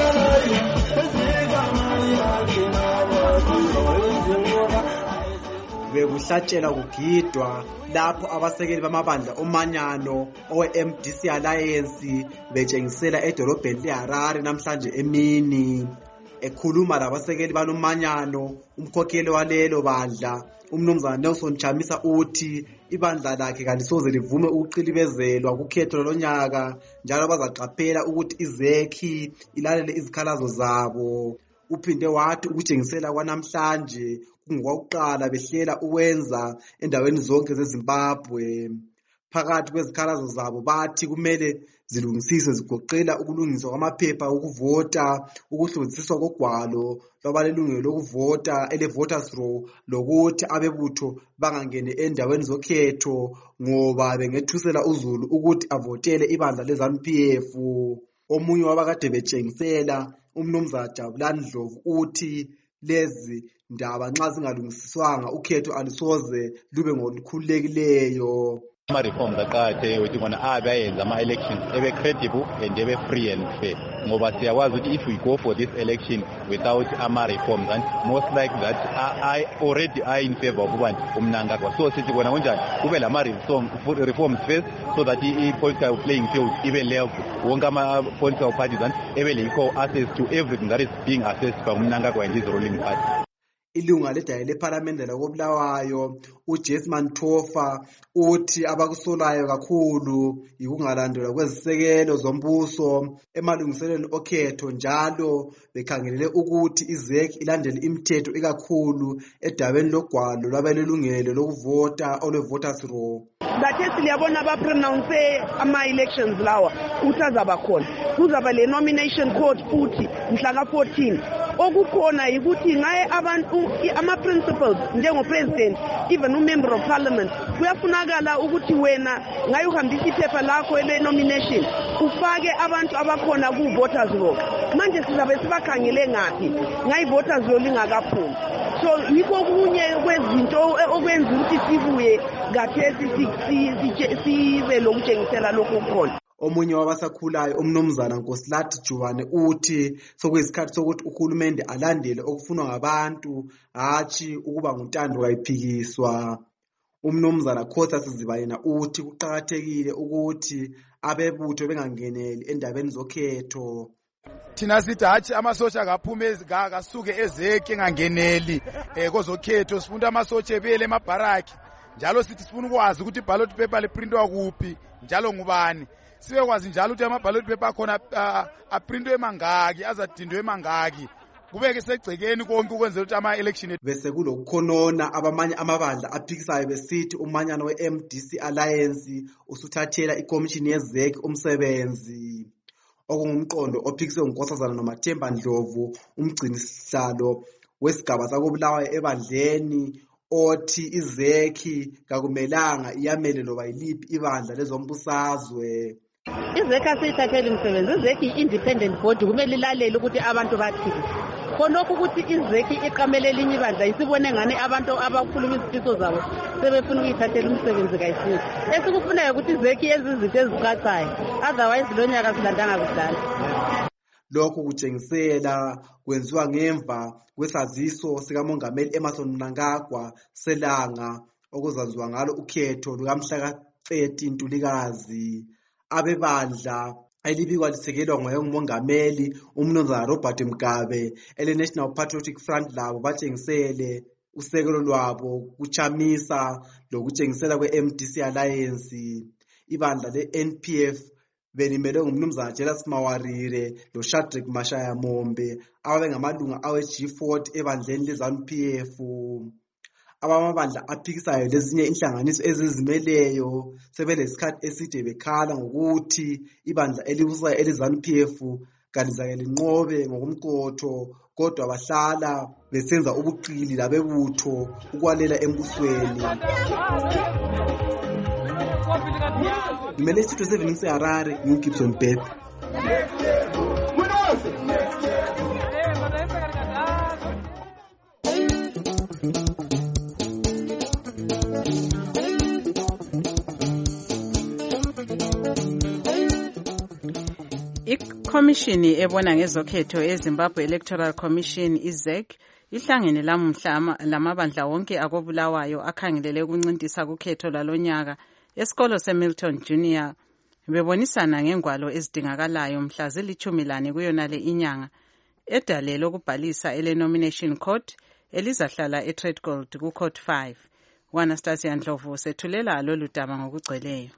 Bekuhlatshela kugidwa lapho abasekeli bamabandla omanyano owe-M D C Alliance betshengisela edolobheni leHarare namhlanje emini. Ekhuluma labasekeli balomanyano, umkhokheli walelo bandla umnumzana Nelson Chamisa uthi ibandla lakhe kalisoze livume ukuqilibezelwa kukhetho lonyaka, njalo bazaqaphela ukuthi I Z E C ilalele izikhalazo zabo. Uphinde wathi ukutshengisela kwanamhlanje kungokuqala behlela ukwenza endaweni zonke zeZimbabwe. Phakathi kwezikhalazo zabo bathi kumele zilungisiswe zigoqela ukulungiswa kwamaphepha okuvota, ukuhlonziswa kogwalo lwabalelungelo lokuvota ele voters roll, lokuthi abebutho bangangene endaweni zokhetho ngoba bengethusela uZulu ukuthi avotele ibandla leZANU P F. Omunye wabakade betshengisela umnumzana Jabulani Ndlovu uthi lezi ndaba nxa zingalungisiswanga ukhetho alisoze lube ngolukhululekileyo. ama reforms aqhathe ukuthi bona abe ayenza ama elections ebe credible and ebe free and fair, ngoba siyakwazi ukuthi if we go for this election without ama reforms, and most like that I, I already are in favor of ubani umnangagwa. So sithi bona kunjani kube lama reforms first so that i political playing field ibe level, wonke ama political parties and ebe le equal access to everything that is being assessed by umnangagwa and his ruling party. Ilunga ledaya leParliament lakobulawayo uJesman Thofa uthi abakusolayo kakhulu ikungalandelwa kwezisekelo zombuso emalungiselweni okhetho, njalo bekhangelele ukuthi I Z E C ilandele imithetho ikakhulu edabeni logwalo lwabalelungelo lokuvota olwe voters roll. Ngathi liyabona bapronounce ama-elections lawa ukuthi azaba khona kuzaba le nomination code futhi mhla ka-fourteen okukhona yikuthi ngaye abantu ama-principles njengo-president even umember of parliament kuyafunakala ukuthi wena ngaye uhambisa iphepha lakho ele-nomination ufake abantu abakhona ku-voters roll. Manje sizabe sibakhangele ngaphi ngayi-voters roll ingakaphumi. So yikho kunye kwezinto okwenza ukuthi sibuye kathesi sibe lokutshengisela lokhu khona. Omunye wabasakhulayo umnumzana Nkosilathi Jubane uthi sokuyisikhathi sokuthi uhulumende alandele okufunwa ngabantu hatshi ukuba nguntando kayiphikiswa. Umnumzana Khosa Sizibayena uthi kuqhakathekile ukuthi abebutho bengangeneli endabeni zokhetho. Thina sithi hatshi amasosha akaphume ezikasuke ezeke engangeneli eh kozokhetho sifunda amasosha ebele emabharaki njalo sithi sifuna ukwazi ukuthi ballot paper leprintwa kuphi njalo ngubani sibe kwazi njalo ukuthi ama ballot paper khona aprintwe emangaki azadindwe emangaki kubeke segcekeni konke ukwenzela ukuthi ama election bese kulokukhonona abamanye amabandla aphikisayo besithi umanyano we-M D C Alliance usuthathela iCommission yeZek umsebenzi. Okungumqondo ophikiswe nguNkosazana noMathemba Ndlovu umgcinisihlalo wesigaba sakobulawayo ebandleni othi izekhi kakumelanga iyamele loba yiliphi ibandla lezombusazwe. Izekhi asiyithathele umsebenzi, izekhi i-independent body kumele ilalele ukuthi abantu bathini. Khonokho ukuthi izekhi iqamele elinye ibandla isibone ngane abantu abakhuluma izifiso zabo sebefuna ukuyithathela umsebenzi kayisini. Esikufunayo ukuthi izekhi yenze izinto ezicacayo otherwise lo nyaka silandanga kudala. Lokho kutshengisela kwenziwa ngemva kwesaziso sikaMongameli Emmerson Mnangagwa selanga okuzanziwa ngalo ukhetho lukamhla ka-thirty Ntulikazi. Abebandla elibikwa lisekelwa ngumongameli umnumzana Robert Mugabe ele-National Patriotic Front labo batshengisele usekelo lwabo kuchamisa lokutshengisela kwe-M D C Alliance. Ibandla le-N P F belimele ngumnumzana Jelas Mawarire lo Shadrack Mashaya Mombe ababengamalunga awe-G forty ebandleni le-ZANU P F. Abamabandla aphikisayo lezinye inhlanganiso ezizimeleyo sebelesikhathi eside bekhala ngokuthi ibandla elibusayo ele-ZANU P F kalizake linqobe ngokumkotho kodwa bahlala besenza ubuqili labebutho ukwalela embusweni. Ngimele isitho seven seHarare nguGibson Beth. Ikhomishini ebona ngezokhetho eZimbabwe Electoral Commission iZEC ihlangene lamuhla lamabandla wonke akobulawayo akhangelele ukuncintisa kukhetho lalonyaka esikolo seMilton Junior bebonisana ngengwalo ezidingakalayo mhla zilithumi lane kuyona le inyanga edale lokubhalisa ele nomination court elizahlala eTradegold ku court five. Anastasia Ndlovu sethulela lolu daba ngokugcweleyo.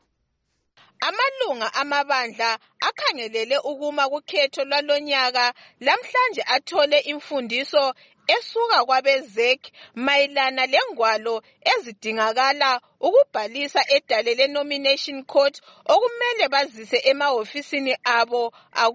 Amalunga amabandla akhangelele ukuma kukhetho lwalonyaka lamhlanje athole imfundiso esuka kwabeZEC mayelana lengwalo ezidingakala ukubhalisa edale le nomination court okumele bazise emahofisini abo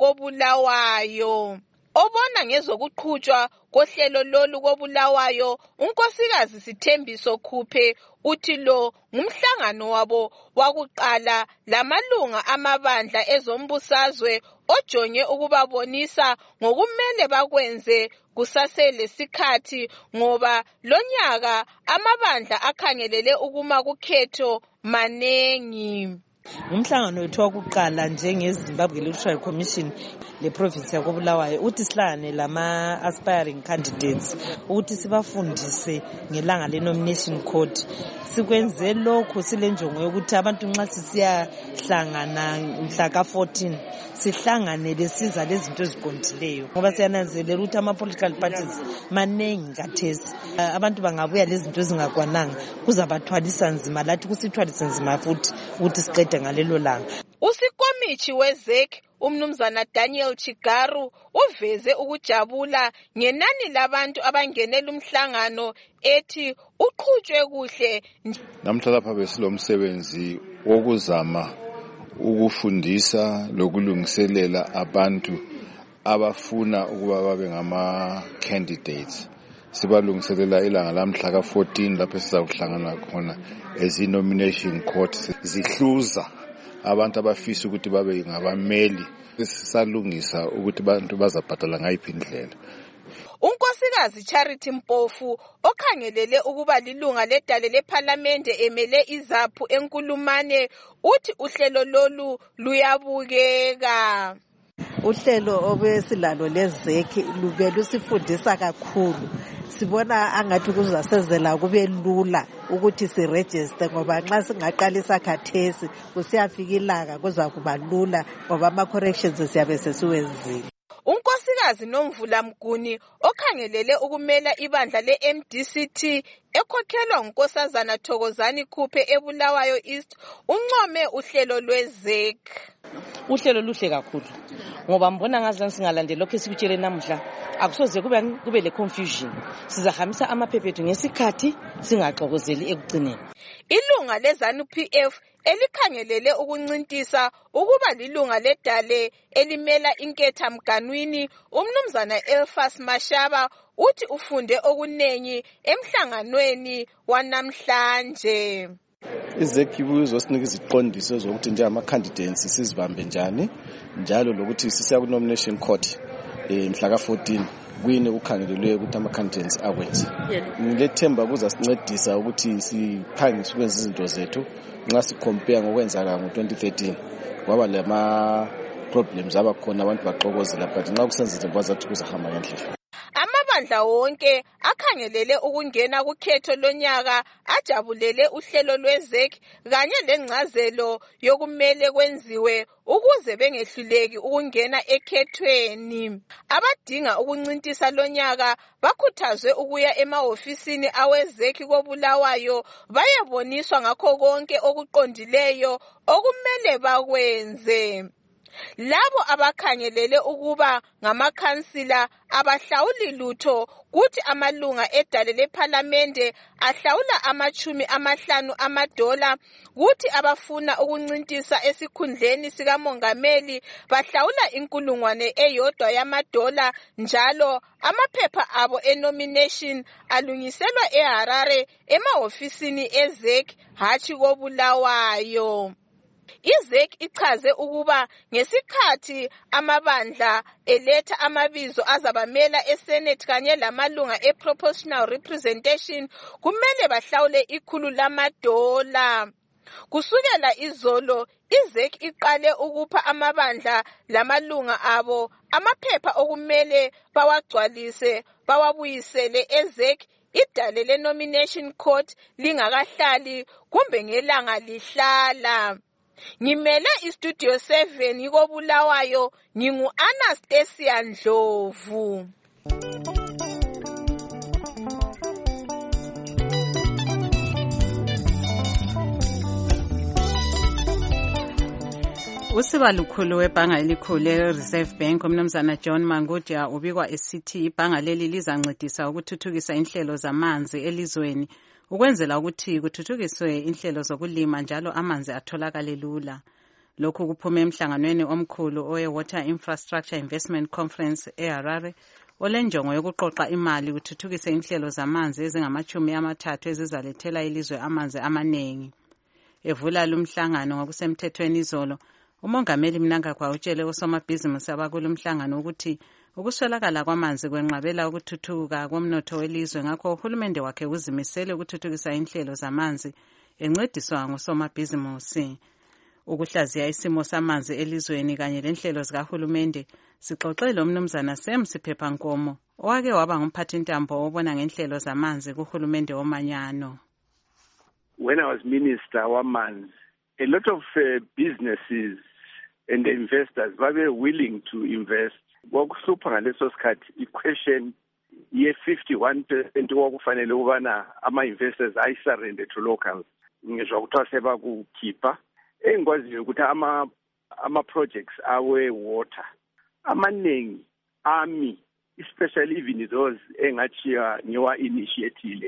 akobulawayo. Obona ngezokuqhutshwa kohlelo lolu kobulawayo unkosikazi Sithembiso Khuphe uthi lo ngumhlangano wabo wakuqala lamalunga amabandla ezombusazwe ojonge ukubabonisa ngokumele bakwenze kusasele sikhathi ngoba lonyaka amabandla akhangelele ukuma kukhetho manengi. Umhlangano wethu wakuqala njengeZimbabwe Electoral Commission le province yakobulawayo uthi sihlangane lama aspiring candidates ukuthi sibafundise ngelanga le nomination court. Sikwenze lokho silenjongo yokuthi abantu nxa sisiyahlangana mhla ka fourteen sihlangane lesiza lezinto eziqondileyo ngoba siyananzelela ukuthi ama political parties manengi kathesi abantu bangabuya lezinto ezingakwananga kuzabathwalisa nzima lathi kusithwalisa nzima futhi ukuthi siqede ngalelo langa. Usikomithi weZEC umnumzana Daniel Chigaru uveze ukujabula ngenani labantu abangenela umhlangano ethi uqhutshwe kuhle. Namhla lapha besilomsebenzi wokuzama ukufundisa lokulungiselela abantu abafuna ukuba babe ngama candidates. Sibalungiselela ilanga lamhla ka fourteen lapho sizakuhlangana khona ezi nomination court zihluza abantu abafisa ukuthi babe ngabameli. Sisalungisa ukuthi abantu bazabhadala ngayiphi indlela. Unkosikazi Charity Mpofu okhangelele ukuba lilunga ledale leParliament emele izaphu enkulumane uthi uhlelo lolu luyabukeka. Uhlelo obesilalo lezeki lube lusifundisa kakhulu. Sibona angathi kuzasezela kube lula ukuthi siregister ngoba nxa singaqalisa khathesi kusiyafika ilanga kuza kuba lula ngoba ama corrections siyabe sesiwenzile. Unkosikazi Nomvula Mguni okhangelele ukumela ibandla le-M D C T ekhokhelwa ngunkosazana Thokozani Khuphe eBulawayo East uncome uhlelo lwezek. Uhlelo luhle kakhulu ngoba mbona ngazani singalandela lokho esikutshele namuhla akusoze kube kube le confusion. Sizahambisa amaphephethu ngesikhathi singaxokozeli ekugcineni. Ilunga leZANU P F elikhangelele ukuncintisa ukuba lilunga ledale elimela inketha mganwini umnumzana Elfas Mashaba uthi ufunde okunengi emhlanganweni wanamhlanje. Izeki kuzosinika iziqondiso zokuthi nje ama candidates sizibambe njani njalo lokuthi sisiya ku nomination court mhla ka fourteen kwini ukhangelelwe ukuthi ama candidates akwenze. Ngilethemba kuzasincedisa ukuthi siphangise ukwenza izinto zethu nxa si compare ngokwenzaka ngo twenty thirteen kwaba lama problems abakhona abantu baxokozela but nxa kusenzile kwazathi kuzahamba ngendlela. Amabandla wonke akhangelele ukungena kukhetho lonyaka ajabulele uhlelo lwezek kanye lencazelo yokumele kwenziwe ukuze bengehluleki ukungena ekhethweni. Abadinga ukuncintisa lonyaka bakhuthazwe ukuya emahofisini awezek koBulawayo bayeboniswa ngakho konke okuqondileyo okumele bakwenze. Labo abakhangelele ukuba ngamakhansila abahlawuli lutho kuthi amalunga edale leParliament ahlawula amachumi amahlanu amadola kuthi abafuna ukuncintisa esikhundleni sikamongameli bahlawula inkulungwane eyodwa yamadola njalo amaphepha abo enomination alungiselwa eHarare emahofisini ezek hatshi koBulawayo. Izek ichaze ukuba ngesikhathi amabandla eletha amabizo azabamela eSenate kanye lamalunga eProportional Representation kumele bahlawule ikhulu lamadola. Kusukela izolo izek iqale ukupha amabandla lamalunga abo amaphepha okumele bawagcwalise bawabuyisele ezek idale le nomination court lingakahlali kumbe ngelanga lihlala. Ngimele istudio seven koBulawayo ngingu Anastasia Ndlovu. Usiba lukhulu webhanga elikhulu le-Reserve Bank umnumzana John Mangodia ubikwa esithi ibhanga leli lizancedisa ukuthuthukisa inhlelo zamanzi elizweni ukwenzela ukuthi kuthuthukiswe inhlelo zokulima njalo amanzi atholakale lula. Lokhu kuphume emhlanganweni omkhulu owe-Water Infrastructure Investment Conference eHarare olenjongo yokuqoqa imali kuthuthukise inhlelo zamanzi ezingamachumi amathathu ezizalethela ilizwe amanzi amanengi. Evula lumhlangano ngokusemthethweni izolo umongameli Mnangagwa utshele osomabhizinisi abakulo mhlangano ukuthi ukuswelakala kwamanzi kwenqabela ukuthuthuka komnotho welizwe ngakho uhulumende wakhe uzimisele ukuthuthukisa inhlelo zamanzi encediswa ngosomabhizinisi. Ukuhlaziya isimo samanzi elizweni kanye lenhlelo zikahulumende sixoxele umnumzana Sam Siphephankomo owake waba ngumphathintambo obona ngenhlelo zamanzi kuhulumende womanyano. When I was minister wamanzi, a lot of uh, businesses and investors were willing to invest. Kwakuhlupha ngaleso sikhathi i-question ye-fifty-one percent okufanele ukubana ama-investors ayi-surrender to locals ngizwa kuthiwa sebakukhipha. Engikwaziyo ukuthi ama-projects awe-water amaningi ami, especially even those engachiya ngiwa-initiatile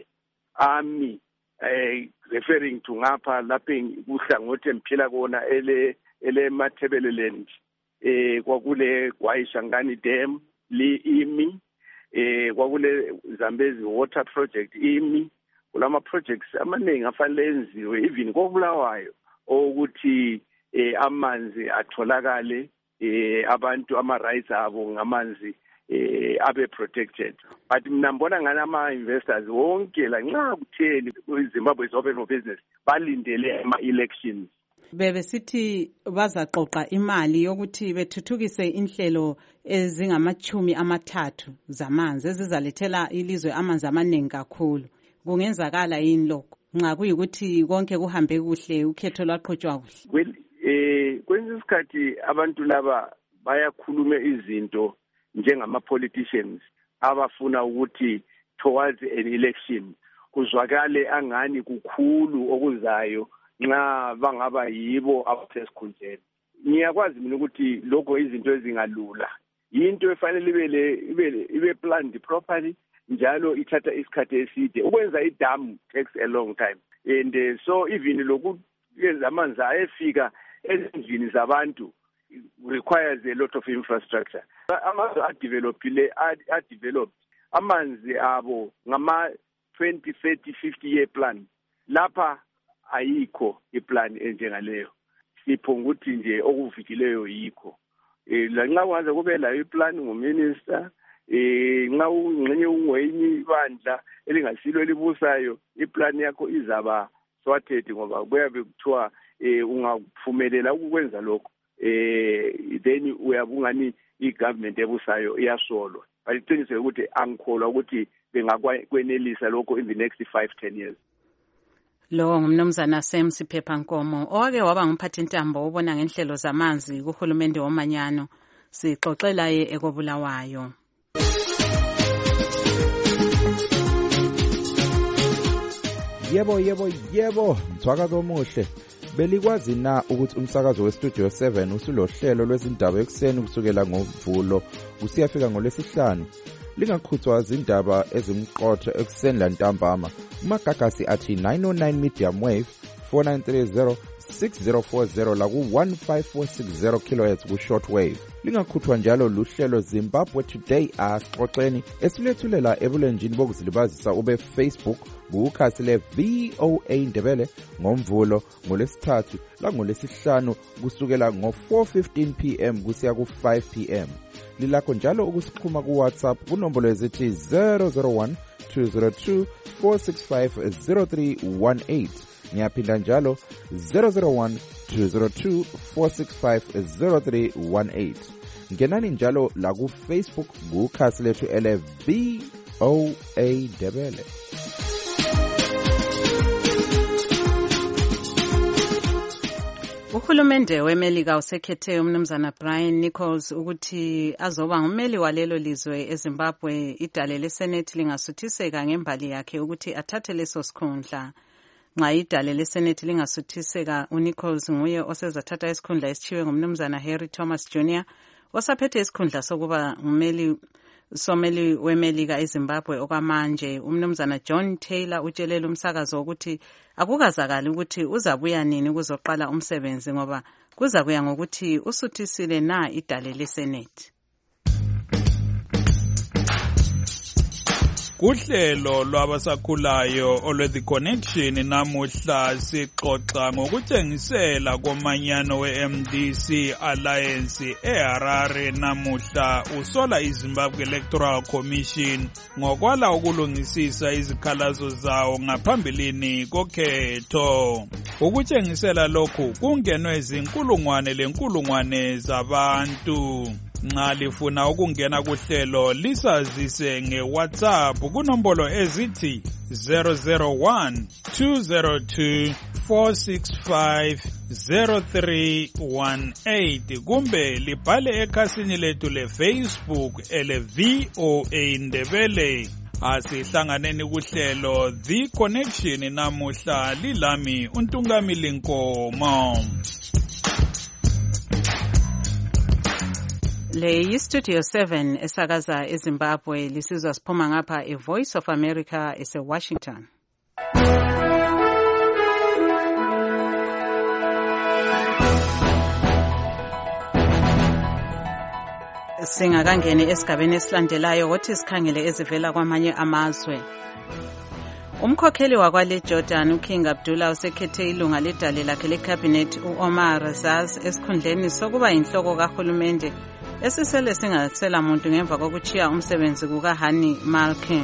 ami eh referring to ngapha lapho kuhlangothi emphila kona ele ele Matabeleland eh kwakule Gwayishangani Dam li imi eh kwakule Zambezi Water Project imi kulama projects amaningi afanele enziwe even koBulawayo ukuthi eh amanzi atholakale eh abantu ama rights abo ngamanzi eh abe protected. But mina ngibona ngani ama investors wonke la nxa kutheni iZimbabwe is open for business balindele ama elections. Bebe sithi bazaqoqa imali yokuthi bethuthukise inhlelo ezingamachumi amathathu zamanzi ezizalethela ilizwe amanzi amaningi kakhulu. Kungenzakala yini lokho nxa kuyikuthi konke kuhambe kuhle ukhetho lwaqhutshwa kuhle? Well eh kwenye isikhathi abantu laba bayakhuluma izinto njengama politicians abafuna ukuthi towards an election kuzwakale angani kukhulu okuzayo nxa bangaba yibo abasesikhundleni. Ngiyakwazi mina ukuthi lokho izinto ezingalula into efanele ibele ibele ibe planned properly njalo ithatha isikhathi eside. Ukwenza idam takes a long time and uh, so even lokhu amanzi ayefika ezindlini zabantu requires a lot of infrastructure. Amazwe adevelopile adeveloped amanzi abo ngama twenty thirty fifty year plan lapha ayikho iplan enjengaleyo. Siphonga ukuthi nje okuvikileyo yikho eh la nxa kwaze kube la iplan nguminister eh nxa ungxenye ungwenyi bandla elingasilo elibusayo iplan yakho izaba sorted ngoba kuyabe kuthiwa eh ungaphumelela ukwenza lokho eh then uyabungani igovernment ebusayo iyasolwa. Baliqiniseke ukuthi angikholwa ukuthi bengakwenelisa lokho in the next five ten years. Lo ngumnumzana Sam Siphepha Nkomo owake waba ngumphathi ntambo ubona ngenhlelo zamanzi kuhulumende womanyano. Sixoxela ye ekobulawayo. Yebo yebo yebo mthwakazo omuhle. Belikwazi na ukuthi umsakazo weStudio seven usulohlelo lwezindaba ekseni kusukela ngoMvulo kusiyafika ngolwesihlanu. Lingakhuthwa izindaba ezimqotho ekseni lantambama. Magagasi athi nine oh nine medium wave four nine three zero six zero four zero la ku one five four six zero kilohertz ku short wave. Lingakhuthwa njalo luhlelo Zimbabwe Today asixoxeni esilethulela ebulenjini bokuzilibazisa ube Facebook bukhasi le V O A Ndebele ngoMvulo ngolesithathu la ngolesihlanu kusukela ngo four fifteen p m kusiya ku five p m. Lilakho njalo ukusikhuma ku WhatsApp kunombolo ezithi zero zero one two zero two four six five zero three one eight. Ngiyaphinda njalo zero zero one two zero two four six five zero three one eight. Ngenani njalo la ku Facebook kukhasi lethu ele V O A Ndebele. Uhulumende weMelika usekhethe umnumzana Brian Nichols ukuthi azoba ngumeli walelo lizwe eZimbabwe. Idale leSenate lingasuthiseka ngembali yakhe ukuthi athathe leso sikhundla. Nxa idale leSenate lingasuthiseka, uNichols nguye osezathatha isikhundla esithiwe ngumnumzana Harry Thomas Junior osaphethe isikhundla sokuba ngumeli someli weMelika eZimbabwe okwamanje. Umnumzana John Taylor utshelele umsakazo ukuthi akukazakali ukuthi uzabuya nini kuzoqala umsebenzi ngoba kuza kuya ngokuthi usuthisile na idale leSenate. Kuhlelo lwabasakhulayo olwe-The Connection namuhla sixoxa ngokutshengisela komanyano we-M D C Alliance eHarare namuhla usola iZimbabwe Electoral Commission ngokwala ukulungisisa izikhalazo zawo ngaphambilini kokhetho. Ukutshengisela lokhu kungenwe izinkulungwane lenkulungwane zabantu. Nxa lifuna ukungena kuhlelo lisazise ngeWhatsApp kunombolo ezithi zero zero one two zero two four six five zero three one eight kumbe libhale ekhasini lethu leFacebook ele V O A Ndebele. Asihlanganeni kuhlelo The Connection namuhla lilami uNtungamili Nkomo. Le yi-Studio seven esakaza eZimbabwe lisizwa siphuma ngapha eVoice of America ese-Washington. Singakangeni esigabeni esilandelayo wothi sikhangele ezivela kwamanye amazwe. Umkhokheli wakwale Jordan uKing Abdullah usekhethe ilunga ledale lakhe lecabinet uOmar Zaz esikhundleni sokuba inhloko kahulumende esisele singasela muntu ngemva kokuchiya umsebenzi kukaHani Malkin.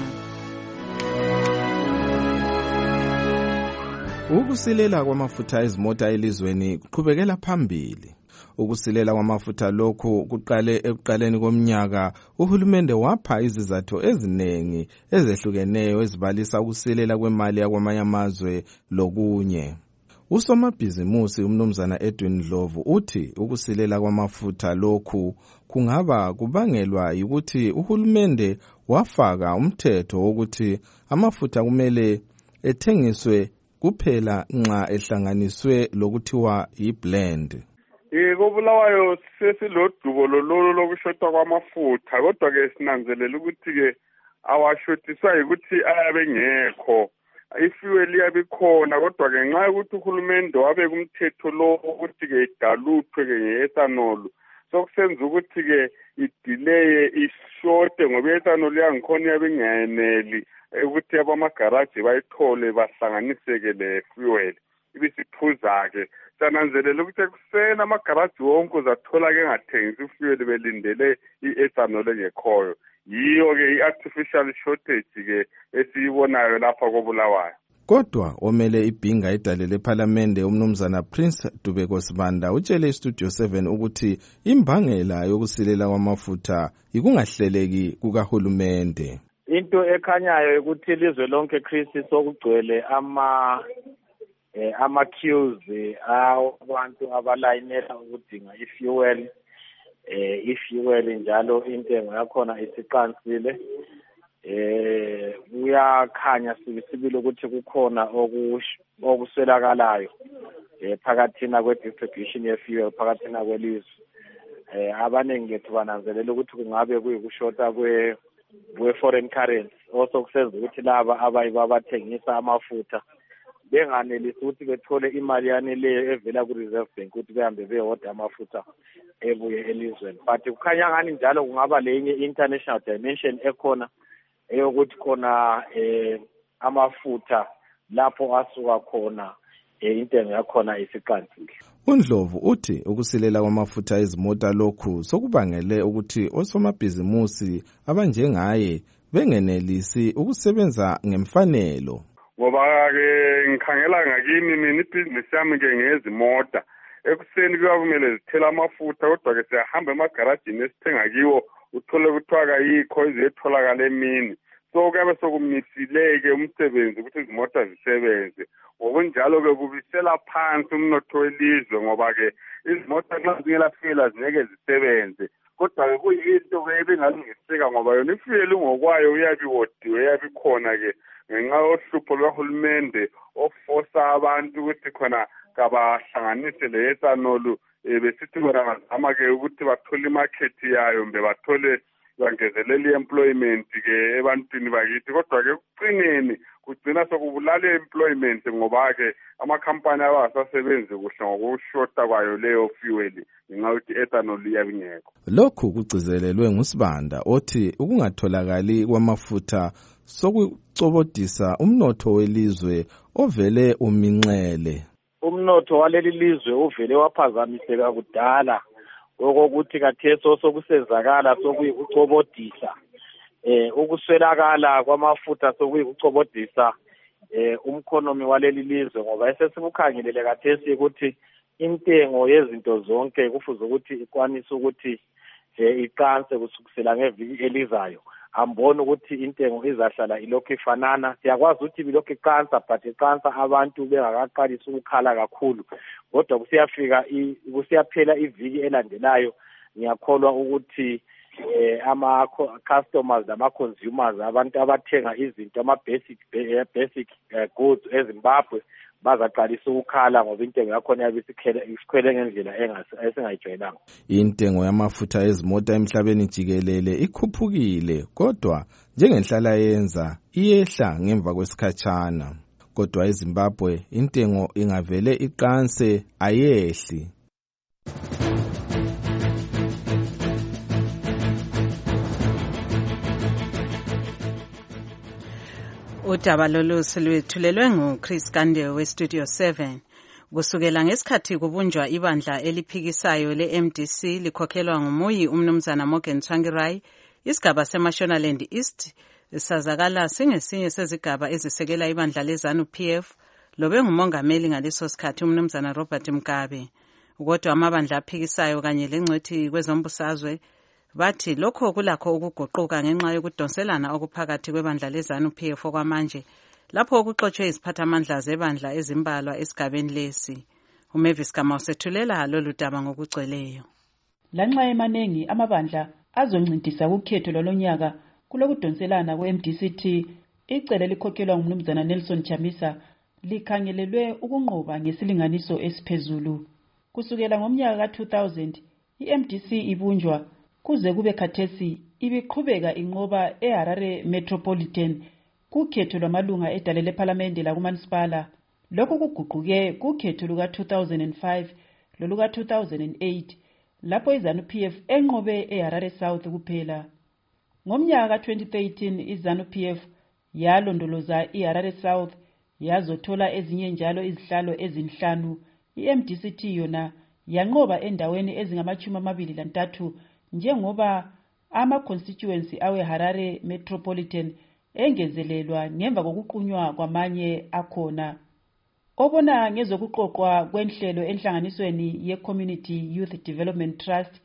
Ukusilela kwamafutha ezimota elizweni kuqhubekela phambili. Ukusilela kwamafutha lokhu kuqale ekuqaleni komnyaka uhulumende wapha izizathu eziningi ezehlukeneyo ezibalisa ukusilela kwemali yakwamanye amazwe lokunye. Usomabhizimusi umnumzana Edwin Ndlovu uthi ukusilela kwamafutha lokhu kungaba kubangelwa ukuthi uhulumende wafaka umthetho wokuthi amafutha kumele ethengiswe kuphela nxa ehlanganiswe lokuthiwa yi-blend. Eh kobulawayo sesilodubo lololo lokushotha kwamafutha kodwa ke sinanzelela ukuthi ke awashotiswa ukuthi ayabe ngekho ifuel yabikhona kodwa ke nxa ukuthi uhulumende wabe kumthetho lo ukuthi ke idaluthwe ke ngeethanol sokusenza ukuthi ke idelay ishote ngoba iethanol yangikhona yabe ngeneli ukuthi abamagaraji bayithole bahlanganiseke le fuel ibisiphuza ke sananzelela ukuthi ekuseni amagaraji wonke uzathola ke ngathengisa ifuel belindele i-ethanol engekhoyo. Yiyo ke i-artificial shortage ke esiyibonayo lapha kobulawayo. Kodwa omele ibhinga idale lePhalamende umnumzana Prince Dubeko Sibanda utshele iStudio seven ukuthi imbangela yokusilela kwamafutha ikungahleleki kukahulumende. Into ekhanyayo ukuthi ilizwe lonke Chris sokugcwele ama eh ama queues abantu abalayinela ukudinga ifuel eh ifuel njalo intengo yakhona isiqansile eh uyakhanya sibisibile ukuthi kukhona okuswelakalayo eh phakathina kwe distribution ye fuel phakathina kwelizwe eh abaningi kethu bananzelela ukuthi kungabe kuyikushota kwe we foreign currency also kusenza ukuthi laba abayiba bathengisa amafutha benganelisi ukuthi bethole imali yaneleyo evela ku Reserve Bank ukuthi behambe beyoda amafutha ebuye elizweni but kukhanya ngani njalo kungaba lenye international dimension ekhona eyokuthi khona eh amafutha lapho asuka khona eh intengo yakhona isiqansile. uNdlovu uthi ukusilela kwamafutha ezimota lokhu sokubangele ukuthi osomabhizimusi abanjengaye bengenelisi ukusebenza ngemfanelo. Ngoba ke ngikhangela ngakini mina ibhizinisi yami ke ngezimota ekuseni kuyavumele zithela amafutha kodwa ke siyahamba emagarajini esithenga kiwo uthole kuthiwa kayikho ezitholakala emini so kuyabe sokumisileke umsebenzi ukuthi izimota zisebenze ngokunjalo ke kubisela phansi umnotho welizwe ngoba ke izimota nxa zingela fuel zineke zisebenze kodwa ke kuyinto ke ebingalungiseka ngoba yona ifuel ngokwayo uyabiwodiwe uyabikhona ke ngenxa yohlupho lwahulumende ofosa abantu ukuthi khona kabahlanganise le ethanol besithi bona bazama ke ukuthi bathole imarket yayo mbe bathole bangezelela i-employment ke ebantwini bakithi kodwa ke kucineni kugcina sokubulala i-employment ngoba ke amakhampani abasasebenzi kuhle ngokushota kwayo leyo fuel ngenxa yokuthi ethanol iyabingekho. Lokhu kucizelelwe nguSibanda othi ukungatholakali kwamafutha sokucobodisa umnotho welizwe ovele uminxele. Umnotho waleli lizwe uvele waphazamiseka kudala okokuthi katheso sokusenzakala sokuyikucobodisa eh ukuswelakala kwamafutha sokuyikucobodisa eh umkhonomi waleli lizwe ngoba esesibukhangelele kathesi ukuthi intengo yezinto zonke kufuze ukuthi ikwanise ukuthi eh iqanse kusukisela ngeviki elizayo. Ambona ukuthi intengo izahlala ilokhu ifanana siyakwazi ukuthi bilokhu iqansa but iqansa abantu bengakaqalisa ukukhala kakhulu kodwa kusiyafika kusiyaphela iviki elandelayo ngiyakholwa ukuthi eh ama customers nama consumers abantu abathenga izinto ama basic basic goods eZimbabwe bazaqalisa ukukhala ngoba intengo yakhona yabe isikhwele ngendlela esingayijwayelanga. Intengo yamafutha ezimota emhlabeni jikelele ikhuphukile, kodwa njengenhlala yenza iyehla ngemva kwesikhatshana. Kodwa eZimbabwe intengo ingavele iqanse ayehli. Udaba lolu silwethulelwe nguChris Kande weStudio seven. Kusukela ngesikhathi kubunjwa ibandla eliphikisayo le-M D C likhokhelwa ngumuyi umnumzana Morgan Tsvangirai, isigaba seMashonaland East sazakala singesinye sezigaba ezisekela ibandla leZANU P F lobe ngumongameli ngaleso sikhathi umnumzana Robert Mugabe. Kodwa amabandla aphikisayo kanye lengcwethi kwezombusazwe bathi lokho kulakho ukuguquka ngenxa yokudonselana okuphakathi kwebandla leZANU P F okwamanje lapho okuxotshwe iziphathamandla zebandla ezimbalwa esigabeni lesi. uMavis Kamau sethulela lolu daba ngokugcweleyo. Lanxa emaningi amabandla azoncintisa ukhetho lolonyaka kulokudonselana kwe-M D C T, icele likhokhelwa ngumnumzana Nelson Chamisa likhangelelwe ukunqoba ngesilinganiso esiphezulu. Kusukela ngomnyaka ka two thousand, i-M D C ibunjwa kuze kube khathesi ibiqhubeka inqoba eHarare Metropolitan kukhetho lwamalunga edale lePhalamende lakuMansipala. Lokho kuguquke kukhetho luka two thousand five loluka two thousand eight lapho iZANU P F enqobe eHarare South kuphela. Ngomnyaka ka twenty thirteen iZANU P F yalondoloza iHarare South yazothola ezinye njalo izihlalo ezinhlanu. I-M D C T yona yanqoba endaweni ezingamachumi amabili lantathu njengoba ama-constituency awe Harare Metropolitan engezelelwa ngemva kokuqunywa kwamanye akhona. Obona ngezokuqoqwa kwenhlelo enhlanganisweni ye-Community Youth Development Trust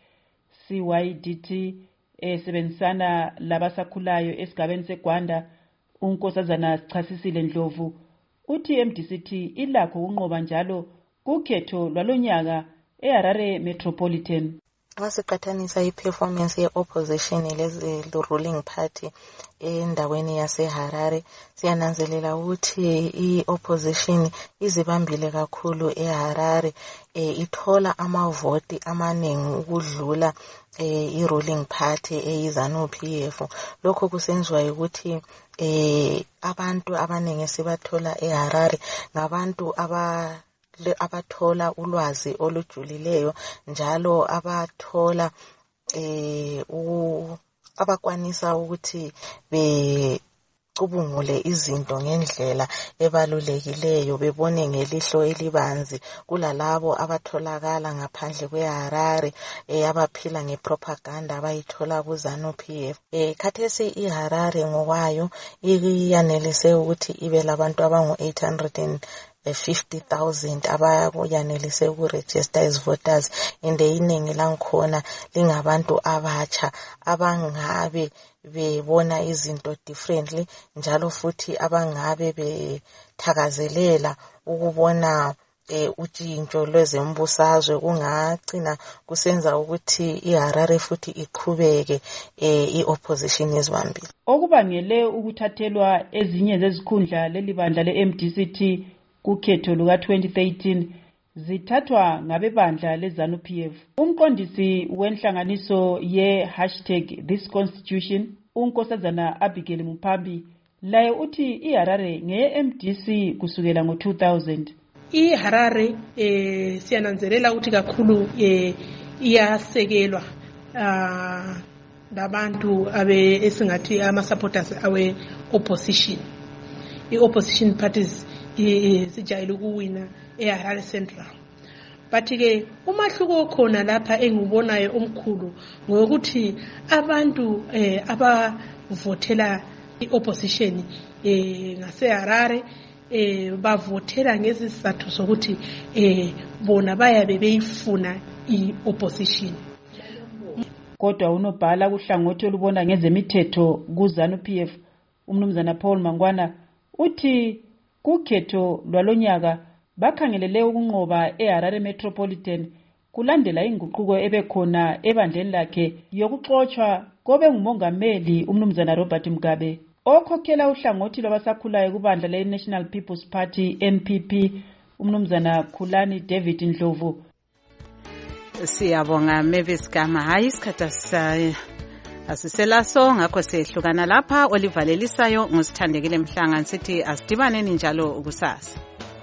C Y D T esebenzisana labasakhulayo esigabeni seGwanda, uNkosazana Sichasisile Ndlovu uthi i-M D C T ilakho ukunqoba njalo kukhetho lwalonyaka eHarare Metropolitan. Wasiqathanisa i-performance ye-opposition le-ruling party endaweni yaseHarare, siyananzelela ukuthi i-opposition izibambile kakhulu eHarare, e, ithola amavoti amaningi ukudlula e, i-ruling party eyiZANU P F. Lokho kusenziwa ukuthi e, abantu abaningi sibathola eHarare ngabantu aba abathola ulwazi olujulileyo njalo abathola eh abakwanisa ukuthi becubungule izinto ngendlela ebalulekileyo, bebone ngelihlo elibanzi kulalabo abatholakala ngaphandle kweHarare eh abaphila ngepropaganda abayithola kuZANU P F. Eh khathesi iHarare ngokwayo iyanelise ukuthi ibe labantu abangu eight hundred fifty thousand abayanelise ukuregister as voters, and iningi langikhona lingabantu abatsha abangabe bebona izinto differently njalo futhi abangabe bethakazelela ukubona eh utshintsho lwezembusazwe kungagcina kusenza ukuthi iHarare futhi iqhubeke eh iopposition izibambile. Okubangele ukuthathelwa ezinye zezikhundla lelibandla le-M D C T kukhetho luka twenty thirteen zithathwa ngabebandla leZANU P F. Umqondisi wenhlanganiso ye hashtag This Constitution, uNkosazana Abigail Mphambi, laye uthi iHarare nge-M D C kusukela ngo two thousand. iHarare eh siyananzelela ukuthi kakhulu eh iyasekelwa ah labantu abe esingathi ama supporters awe opposition. I-opposition parties sijayele ukuwina eHarare Central. But ke umahluko khona lapha engibonayo omkhulu ngokuthi abantu eh abavotela iopposition eh ngaseHarare eh bavotela ngesizathu sokuthi eh bona bayabe beyifuna iopposition. Kodwa unobhala kuhlangothi olubona ngezemithetho kuZANU P F, umnumzana Paul Mangwana, uthi kukhetho lwalonyaka bakhangelele ukunqoba eHarare Metropolitan kulandela inguquko ebekhona ebandleni lakhe yokuxoxwa kobe ngumongameli umnumzana Robert Mugabe. okhokhela uhlangothi lwabasakhulayo kubandla le-National People's Party N P P umnumzana Khulani David Ndlovu. Siyabonga Mavis Gama. Hayi isikhathi asiselaso ngakho sehlukana lapha. Olivalelisayo ngusithandekile Mhlanga sithi asidibaneni njalo ukusasa.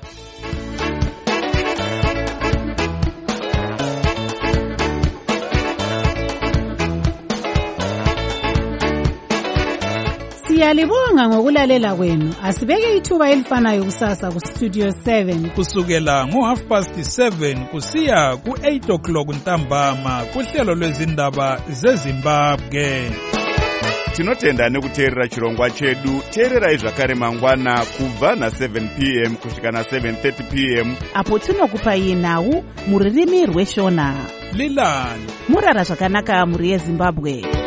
Siyalibonga ngokulalela kwenu. Asibeke ithuba elifanayo kusasa ku Studio seven kusukela ngo half past seven kusiya ku eight o'clock ntambama kuhlelo lwezindaba zeZimbabwe. Tinotenda nekuteerera chirongwa chedu. Teererai zvakare mangwana kubva na seven p m kusvika na seven thirty p m apo tinokupai nhau muririmi rweshona. Lilani murara zvakanaka muri yeZimbabwe.